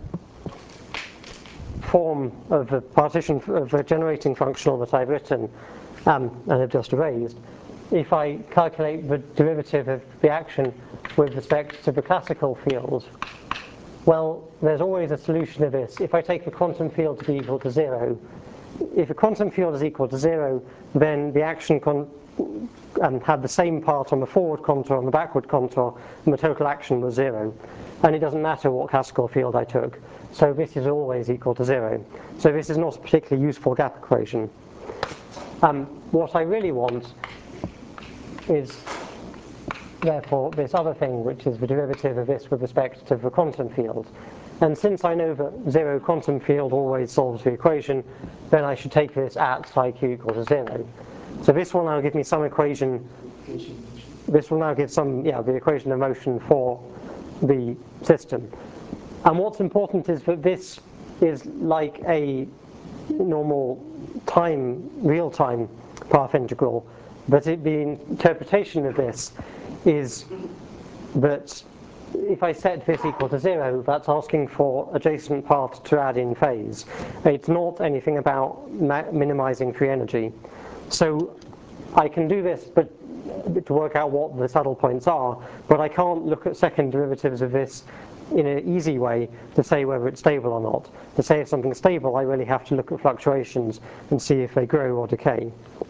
form of the partition of the generating functional that I've written um, and have just erased, if I calculate the derivative of the action with respect to the classical field, well, there's always a solution to this. If I take the quantum field to be equal to zero, if a quantum field is equal to zero, then the action con um, had the same part on the forward contour and the backward contour, and the total action was zero. And it doesn't matter what classical field I took. So this is always equal to zero. So this is not a particularly useful gap equation. Um, what I really want is, therefore, this other thing, which is the derivative of this with respect to the quantum field. And since I know that zero quantum field always solves the equation, then I should take this at psi q equal to zero. So this will now give me some equation this will now give some, yeah, the equation of motion for the system. And what's important is that this is like a normal time, real-time path integral, but it, the interpretation of this is that if I set this equal to zero, that's asking for adjacent paths to add in phase. It's not anything about minimizing free energy. So I can do this but to work out what the saddle points are, but I can't look at second derivatives of this in an easy way to say whether it's stable or not. To say if something's stable, I really have to look at fluctuations and see if they grow or decay.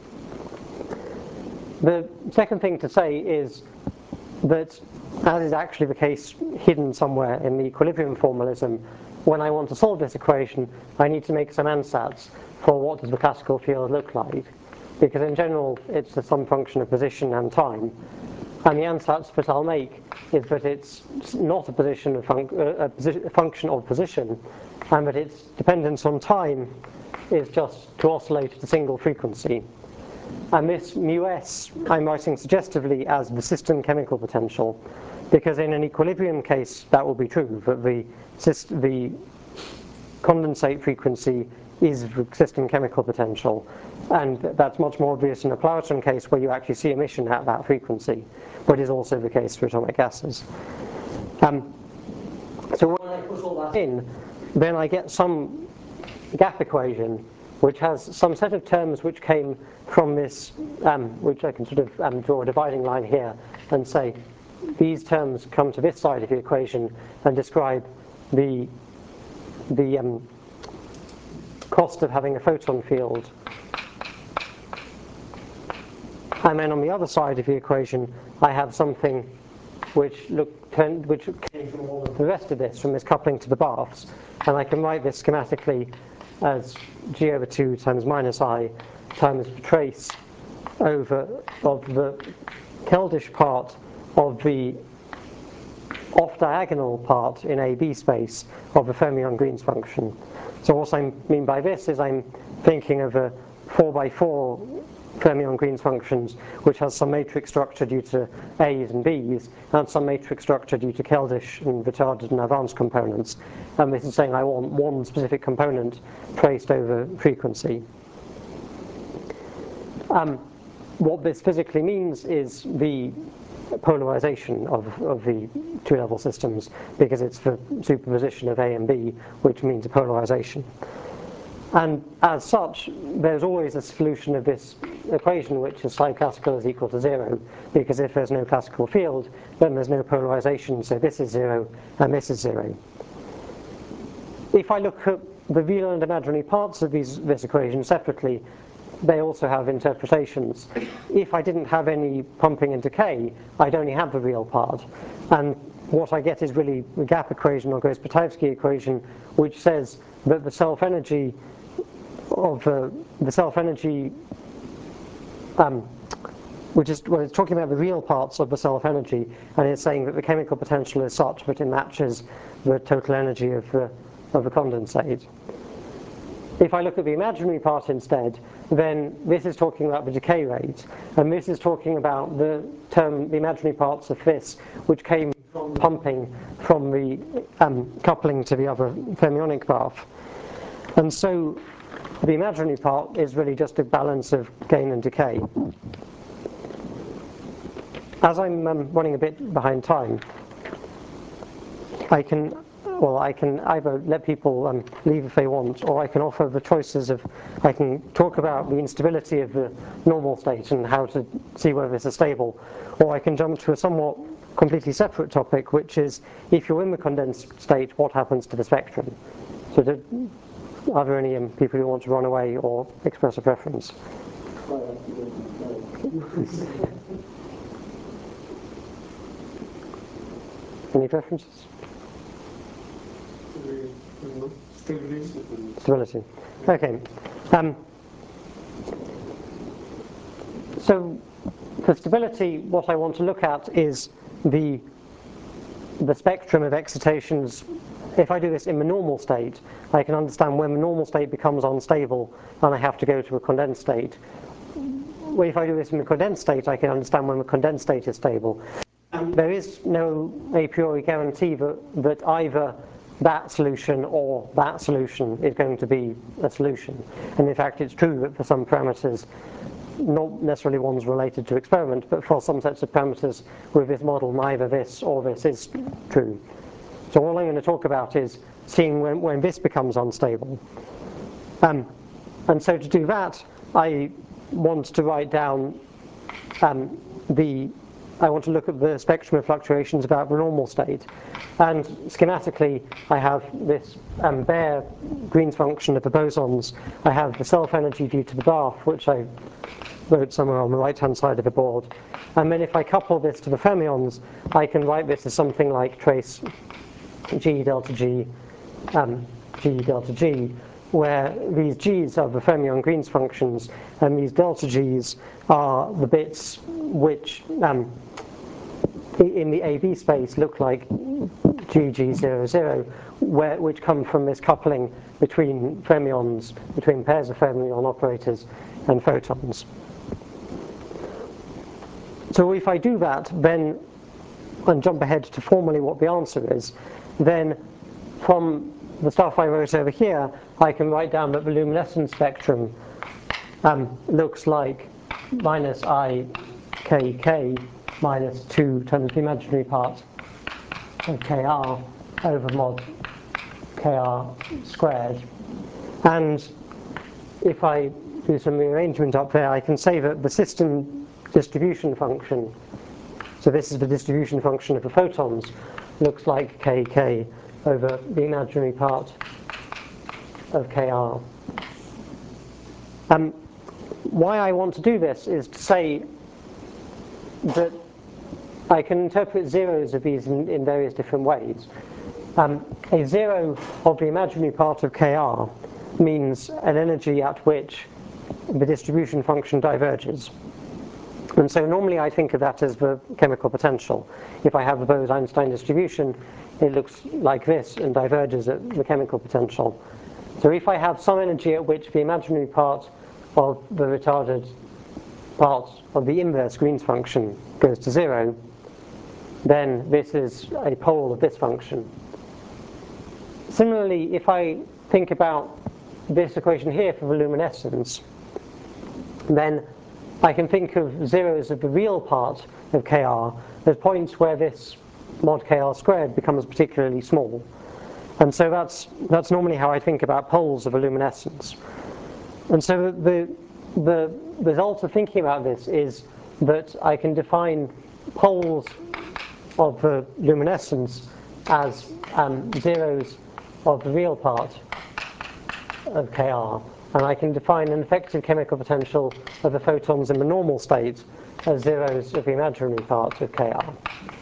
The second thing to say is that, as is actually the case hidden somewhere in the equilibrium formalism, when I want to solve this equation, I need to make some ansatz for what does the classical field look like. Because in general, it's a sum function of position and time. And the ansatz that I'll make is that it's not a, position of fun a, posi a function of position, and that its dependence on time is just to oscillate at a single frequency. And this mu s I'm writing suggestively as the system chemical potential, because in an equilibrium case that will be true, that the, the condensate frequency is the system chemical potential. And that's much more obvious in a Platon case where you actually see emission at that frequency, but is also the case for atomic gases. Um, so when I put all that in, then I get some gap equation which has some set of terms which came from this, um, which I can sort of um, draw a dividing line here and say these terms come to this side of the equation and describe the, the um, cost of having a photon field. And then on the other side of the equation, I have something which, look, which came from all of the rest of this, from this coupling to the baths. And I can write this schematically as g over two times minus I times the trace over of the Keldysh part of the off-diagonal part in A B space of the fermion-Green's function. So what I mean by this is I'm thinking of a four by four fermion-Green's functions which has some matrix structure due to A's and B's and some matrix structure due to Keldysh and retarded and advanced components. And this is saying I want one specific component traced over frequency. Um, what this physically means is the polarization of, of the two-level systems, because it's the superposition of A and B, which means a polarization. And as such, there's always a solution of this equation, which is psi classical is equal to zero, because if there's no classical field, then there's no polarization, so this is zero and this is zero. If I look at the real and imaginary parts of these, this equation separately, they also have interpretations. If I didn't have any pumping and decay, I'd only have the real part. And what I get is really the gap equation or Gross-Patowski equation, which says that the self-energy of uh, the self-energy, um, which is, well, it's talking about the real parts of the self-energy, and it's saying that the chemical potential is such that it matches the total energy of the, of the condensate. If I look at the imaginary part instead, then this is talking about the decay rate, and this is talking about the term, the imaginary parts of this, which came from pumping from the um, coupling to the other fermionic bath. And so the imaginary part is really just a balance of gain and decay. As I'm um, running a bit behind time, I can Well, I can either let people um, leave if they want, or I can offer the choices of, I can talk about the instability of the normal state and how to see whether it's stable, or I can jump to a somewhat completely separate topic, which is, if you're in the condensed state, what happens to the spectrum? So do, are there any um, people who want to run away or express a preference? Any preferences? Stability. Okay. Um, so for stability, what I want to look at is the the spectrum of excitations. If I do this in the normal state, I can understand when the normal state becomes unstable and I have to go to a condensed state, well, if I do this in a condensed state, I can understand when the condensed state is stable. And there is no a priori guarantee that, that either that solution or that solution is going to be a solution. And in fact, it's true that for some parameters, not necessarily ones related to experiment, but for some sets of parameters with this model, neither this or this is true. So all I'm going to talk about is seeing when, when this becomes unstable. Um, and so to do that, I want to write down um, the, I want to look at the spectrum of fluctuations about the normal state. And schematically, I have this um, bare Green's function of the bosons. I have the self-energy due to the bath, which I wrote somewhere on the right-hand side of the board. And then if I couple this to the fermions, I can write this as something like trace G delta G, um, G delta G, where these G's are the fermion Green's functions, and these delta G's are the bits which um, in the A B space look like G G zero zero, where, which come from this coupling between fermions, between pairs of fermion operators and photons. So if I do that, then, and jump ahead to formally what the answer is, then from the stuff I wrote over here, I can write down that the luminescence spectrum um, looks like minus I K K minus two times the imaginary part of K R over mod K R squared. And if I do some rearrangement up there, I can say that the system distribution function, so this is the distribution function of the photons, looks like K K over the imaginary part of K R. Um, why I want to do this is to say that I can interpret zeros of these in, in various different ways. Um, a zero of the imaginary part of K R means an energy at which the distribution function diverges. And so normally I think of that as the chemical potential. If I have a Bose-Einstein distribution, it looks like this and diverges at the chemical potential. So if I have some energy at which the imaginary part of the retarded part of the inverse Green's function goes to zero, then this is a pole of this function. Similarly, if I think about this equation here for the luminescence, then I can think of zeros of the real part of K R as points where this mod K R squared becomes particularly small. And so that's, that's normally how I think about poles of a luminescence. And so the, the result of thinking about this is that I can define poles of the luminescence as um, zeros of the real part of K R. And I can define an effective chemical potential of the photons in the normal state as zeros of the imaginary part of K R.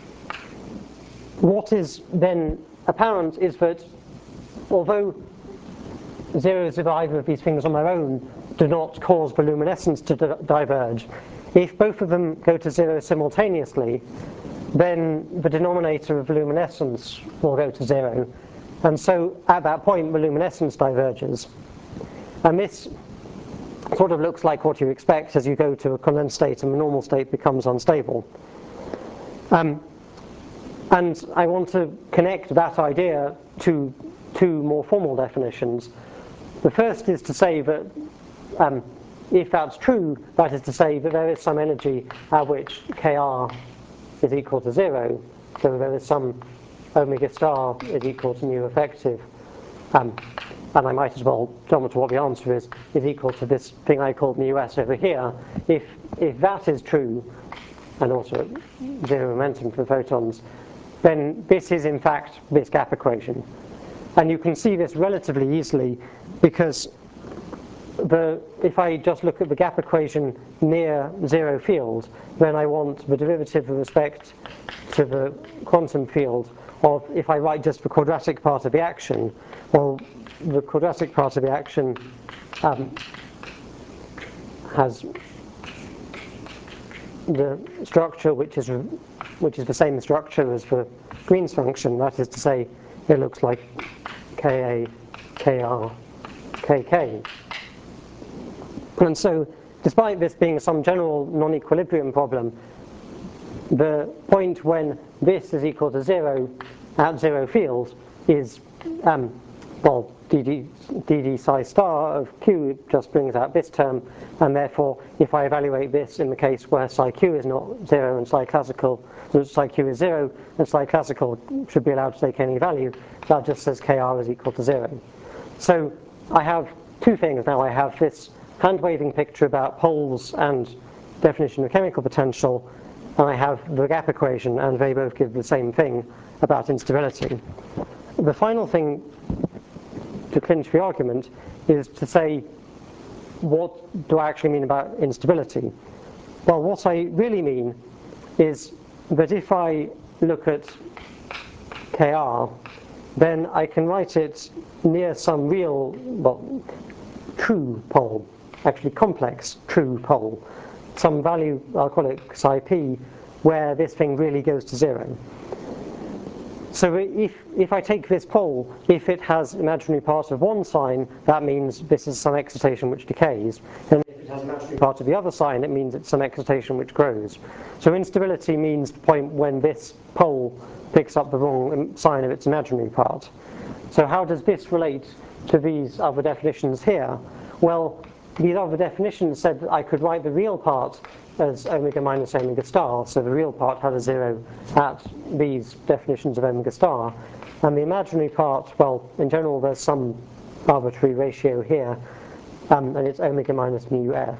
What is then apparent is that although zeros of either of these things on their own do not cause the luminescence to di diverge, if both of them go to zero simultaneously, then the denominator of luminescence will go to zero. And so at that point, the luminescence diverges. And this sort of looks like what you expect as you go to a condensed state and the normal state becomes unstable. Um, and I want to connect that idea to two more formal definitions. The first is to say that um, if that's true, that is to say that there is some energy at which K R is equal to zero, so there is some omega star is equal to mu effective. Um, and I might as well jump to what the answer is, is equal to this thing I called mu s over here. If, if that is true, and also zero momentum for photons, then this is in fact this gap equation. And you can see this relatively easily because the, if I just look at the gap equation near zero field, then I want the derivative with respect to the quantum field of, if I write just the quadratic part of the action, well, the quadratic part of the action um, has the structure which is which is the same structure as the Green's function. That is to say, it looks like K A, K R, K K. And so despite this being some general non-equilibrium problem, the point when this is equal to zero at zero fields is, um, well, dd, dd psi star of q just brings out this term, and therefore if I evaluate this in the case where psi q is not zero and psi classical, so psi q is zero and psi classical should be allowed to take any value, that just says kr is equal to zero. So I have two things now. I have this hand-waving picture about poles and definition of chemical potential, and I have the gap equation, and they both give the same thing about instability. The final thing to clinch the argument is to say, what do I actually mean about instability? Well, what I really mean is that if I look at Kr, then I can write it near some real, well, true pole, actually complex true pole, some value, I'll call it psi p, where this thing really goes to zero. So if, if I take this pole, if it has imaginary part of one sign, that means this is some excitation which decays. And if it has imaginary part of the other sign, it means it's some excitation which grows. So instability means the point when this pole picks up the wrong sign of its imaginary part. So how does this relate to these other definitions here? Well, these other definitions said that I could write the real part as omega minus omega star, so the real part had a zero at these definitions of omega star. And the imaginary part, well, in general there's some arbitrary ratio here, um, and it's omega minus mu f.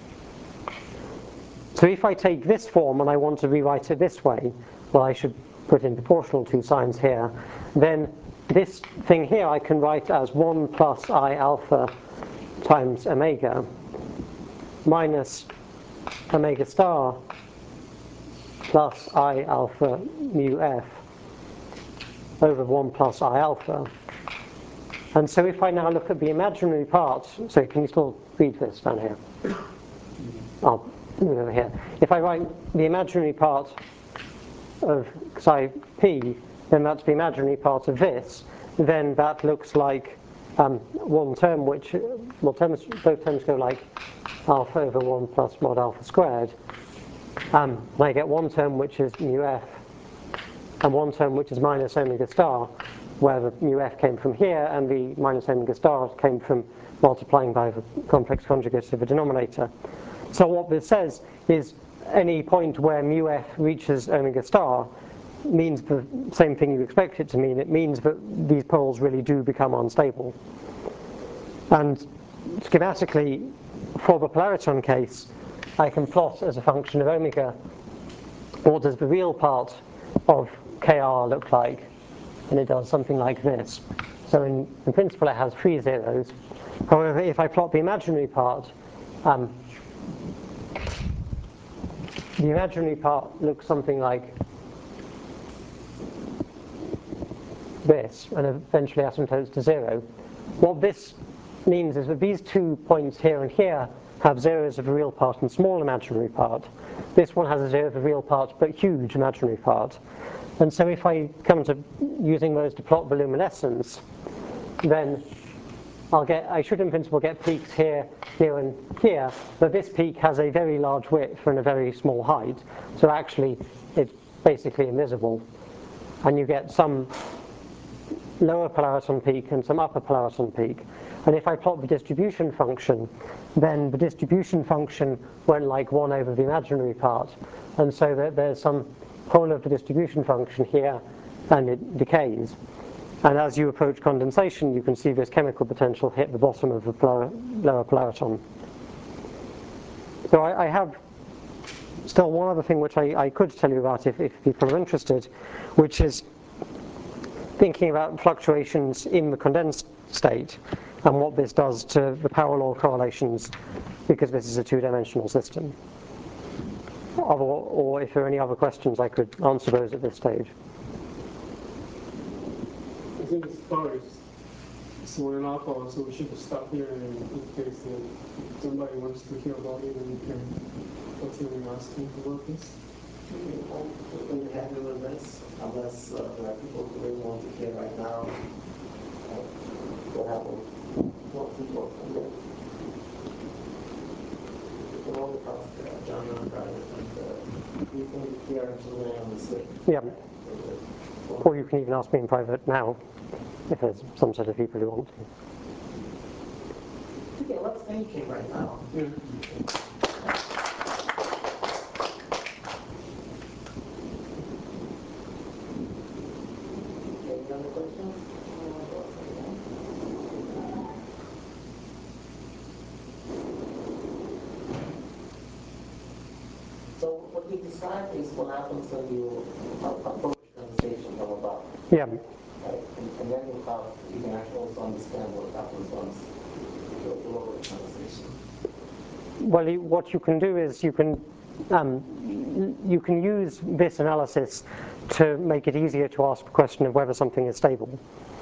So if I take this form and I want to rewrite it this way, well, I should put in proportional two signs here, then this thing here I can write as one plus I alpha times omega minus omega star plus I alpha mu f over one plus I alpha. And so if I now look at the imaginary part, so can you still read this down here? I'll move over here. If I write the imaginary part of psi p, then that's the imaginary part of this, then that looks like um, one term which, well, terms, both terms go like alpha over one plus mod alpha squared. Um, and I get one term which is mu f, and one term which is minus omega star, where the mu f came from here, and the minus omega star came from multiplying by the complex conjugate of the denominator. So what this says is any point where mu f reaches omega star means the same thing you expect it to mean. It means that these poles really do become unstable. And schematically, for the polariton case, I can plot as a function of omega what does the real part of Kr look like, and it does something like this. So in, in principle it has three zeros. However, if I plot the imaginary part, um, the imaginary part looks something like this, and eventually asymptotes to zero. What this means is that these two points here and here have zeros of the real part and small imaginary part. This one has a zero of the real part but huge imaginary part. And so if I come to using those to plot the luminescence, then I'll get, I should in principle get peaks here, here and here, but this peak has a very large width and a very small height, so actually it's basically invisible. And you get some lower polariton peak and some upper polariton peak. And if I plot the distribution function, then the distribution function went like one over the imaginary part, and so that there's some pole of the distribution function here, and it decays. And as you approach condensation, you can see this chemical potential hit the bottom of the polar, lower polariton. So I, I have still one other thing which I, I could tell you about if, if people are interested, which is thinking about fluctuations in the condensed state and what this does to the power law correlations, because this is a two-dimensional system. Or, or if there are any other questions, I could answer those at this stage. I think it's sparse, so we're not all, so we should stop here, and in case uh, somebody wants to hear about it, then we can continue asking about this. We'll be happy with this, unless uh, there are people who really want to hear right now. Uh, we'll have more people from there. can only pass uh, John on private, and uh, you can be clear until they're on the slip. Yeah. Or you can even ask me in private now, if there's some set of people who want to. Okay, let's thank him right now. Any other questions? So what you described is what happens when you approach condensation from above. Yeah. Right? And, and then you have, you can actually also understand what happens once you go below the condensation. Well, you, what you can do is you can um, you can use this analysis to make it easier to ask the question of whether something is stable.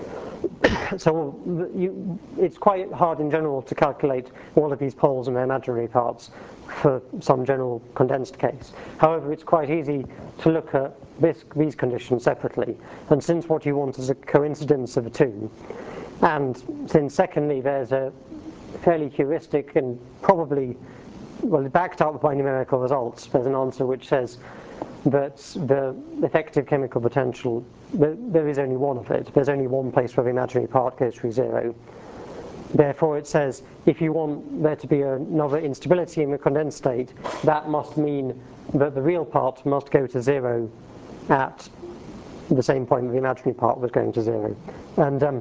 So you, it's quite hard in general to calculate all of these poles and their imaginary parts for some general condensed case. However, it's quite easy to look at this, these conditions separately. And since what you want is a coincidence of the two, and since secondly there's a fairly heuristic and probably, well, backed up by numerical results, there's an answer which says that the effective chemical potential, there is only one of it. There's only one place where the imaginary part goes through zero. Therefore it says if you want there to be another instability in the condensed state, that must mean that the real part must go to zero at the same point that the imaginary part was going to zero. And um,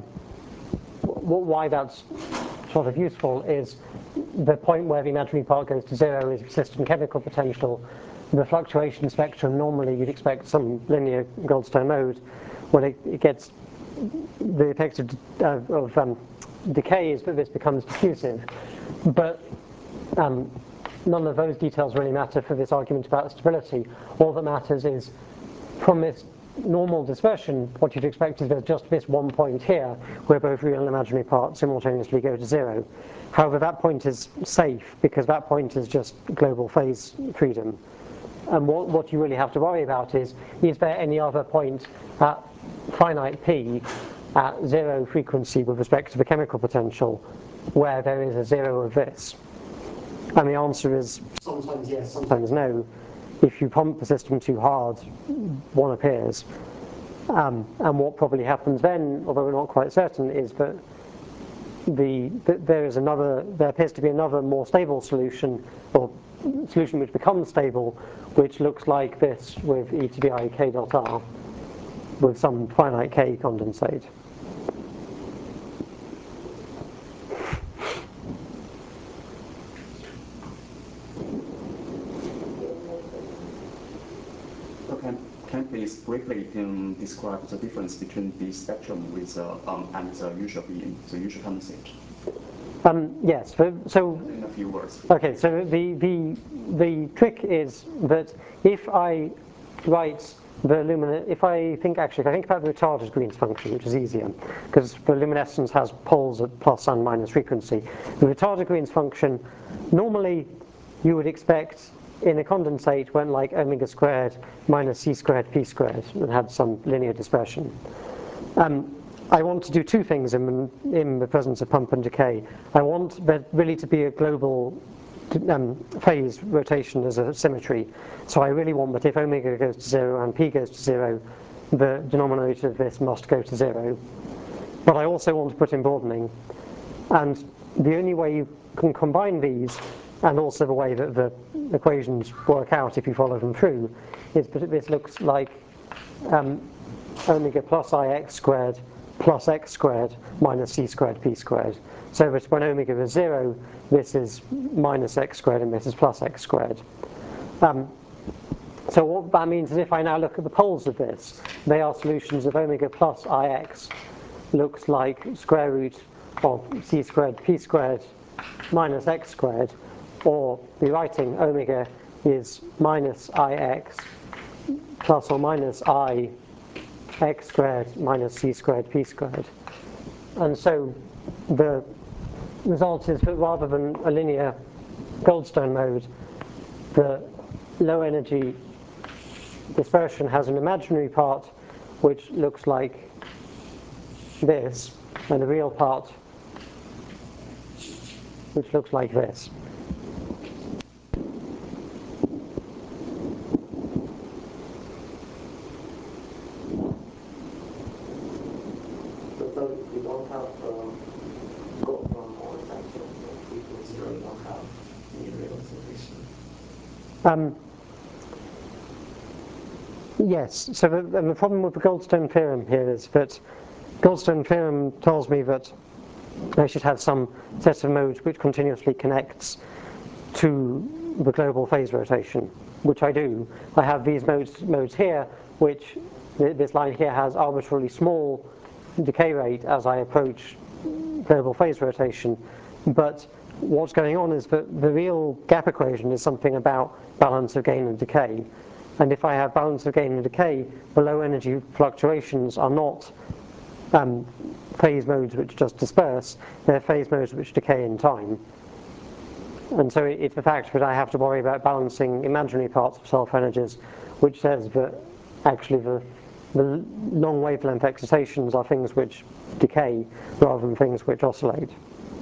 why that's sort of useful is the point where the imaginary part goes to zero is system chemical potential. The fluctuation spectrum, normally you'd expect some linear Goldstone mode. When it, it gets, the effect of, uh, of um, decay is that this becomes diffusive. But um, none of those details really matter for this argument about stability. All that matters is from this normal dispersion, what you'd expect is there's just this one point here where both real and imaginary parts simultaneously go to zero. However, that point is safe because that point is just global phase freedom. And what, what you really have to worry about is, is there any other point at finite p at zero frequency with respect to the chemical potential where there is a zero of this? And the answer is sometimes yes, sometimes no. If you pump the system too hard, one appears. Um, and what probably happens then, although we're not quite certain, is that the, that there is another, there appears to be another more stable solution, or solution which becomes stable, which looks like this with e to the I k dot r, with some finite k condensate. Okay, can you please briefly um, describe the difference between the spectrum with uh, um, and the usual beam, the usual condensate? Um, yes, so, so In a few words. okay, so the, the, the trick is that if I write the luminescence, if I think actually, if I think about the retarded Green's function, which is easier, because the luminescence has poles at plus and minus frequency, the retarded Green's function, normally you would expect in a condensate went like omega squared minus c squared p squared and had some linear dispersion. Um, I want to do two things in, in the presence of pump and decay. I want there really to be a global um, phase rotation as a symmetry. So I really want that if omega goes to zero and p goes to zero, the denominator of this must go to zero. But I also want to put in broadening. And the only way you can combine these, and also the way that the equations work out if you follow them through, is that this looks like um, omega plus ix squared plus x squared minus c squared p squared. So that when omega is zero, this is minus x squared and this is plus x squared. Um, so what that means is if I now look at the poles of this, they are solutions of omega plus ix looks like square root of c squared p squared minus x squared, or rewriting omega is minus ix plus or minus I x squared minus c squared p squared. And so the result is that rather than a linear Goldstone mode, the low energy dispersion has an imaginary part which looks like this, and the real part which looks like this. Um, yes, so the, and the problem with the Goldstone theorem here is that Goldstone theorem tells me that I should have some set of modes which continuously connects to the global phase rotation, which I do. I have these modes, modes here, which th this line here has arbitrarily small decay rate as I approach global phase rotation, but what's going on is that the real gap equation is something about balance of gain and decay. And if I have balance of gain and decay, the low energy fluctuations are not um, phase modes which just disperse, they're phase modes which decay in time. And so it's the fact that I have to worry about balancing imaginary parts of self energies, which says that actually the, the long wavelength excitations are things which decay rather than things which oscillate.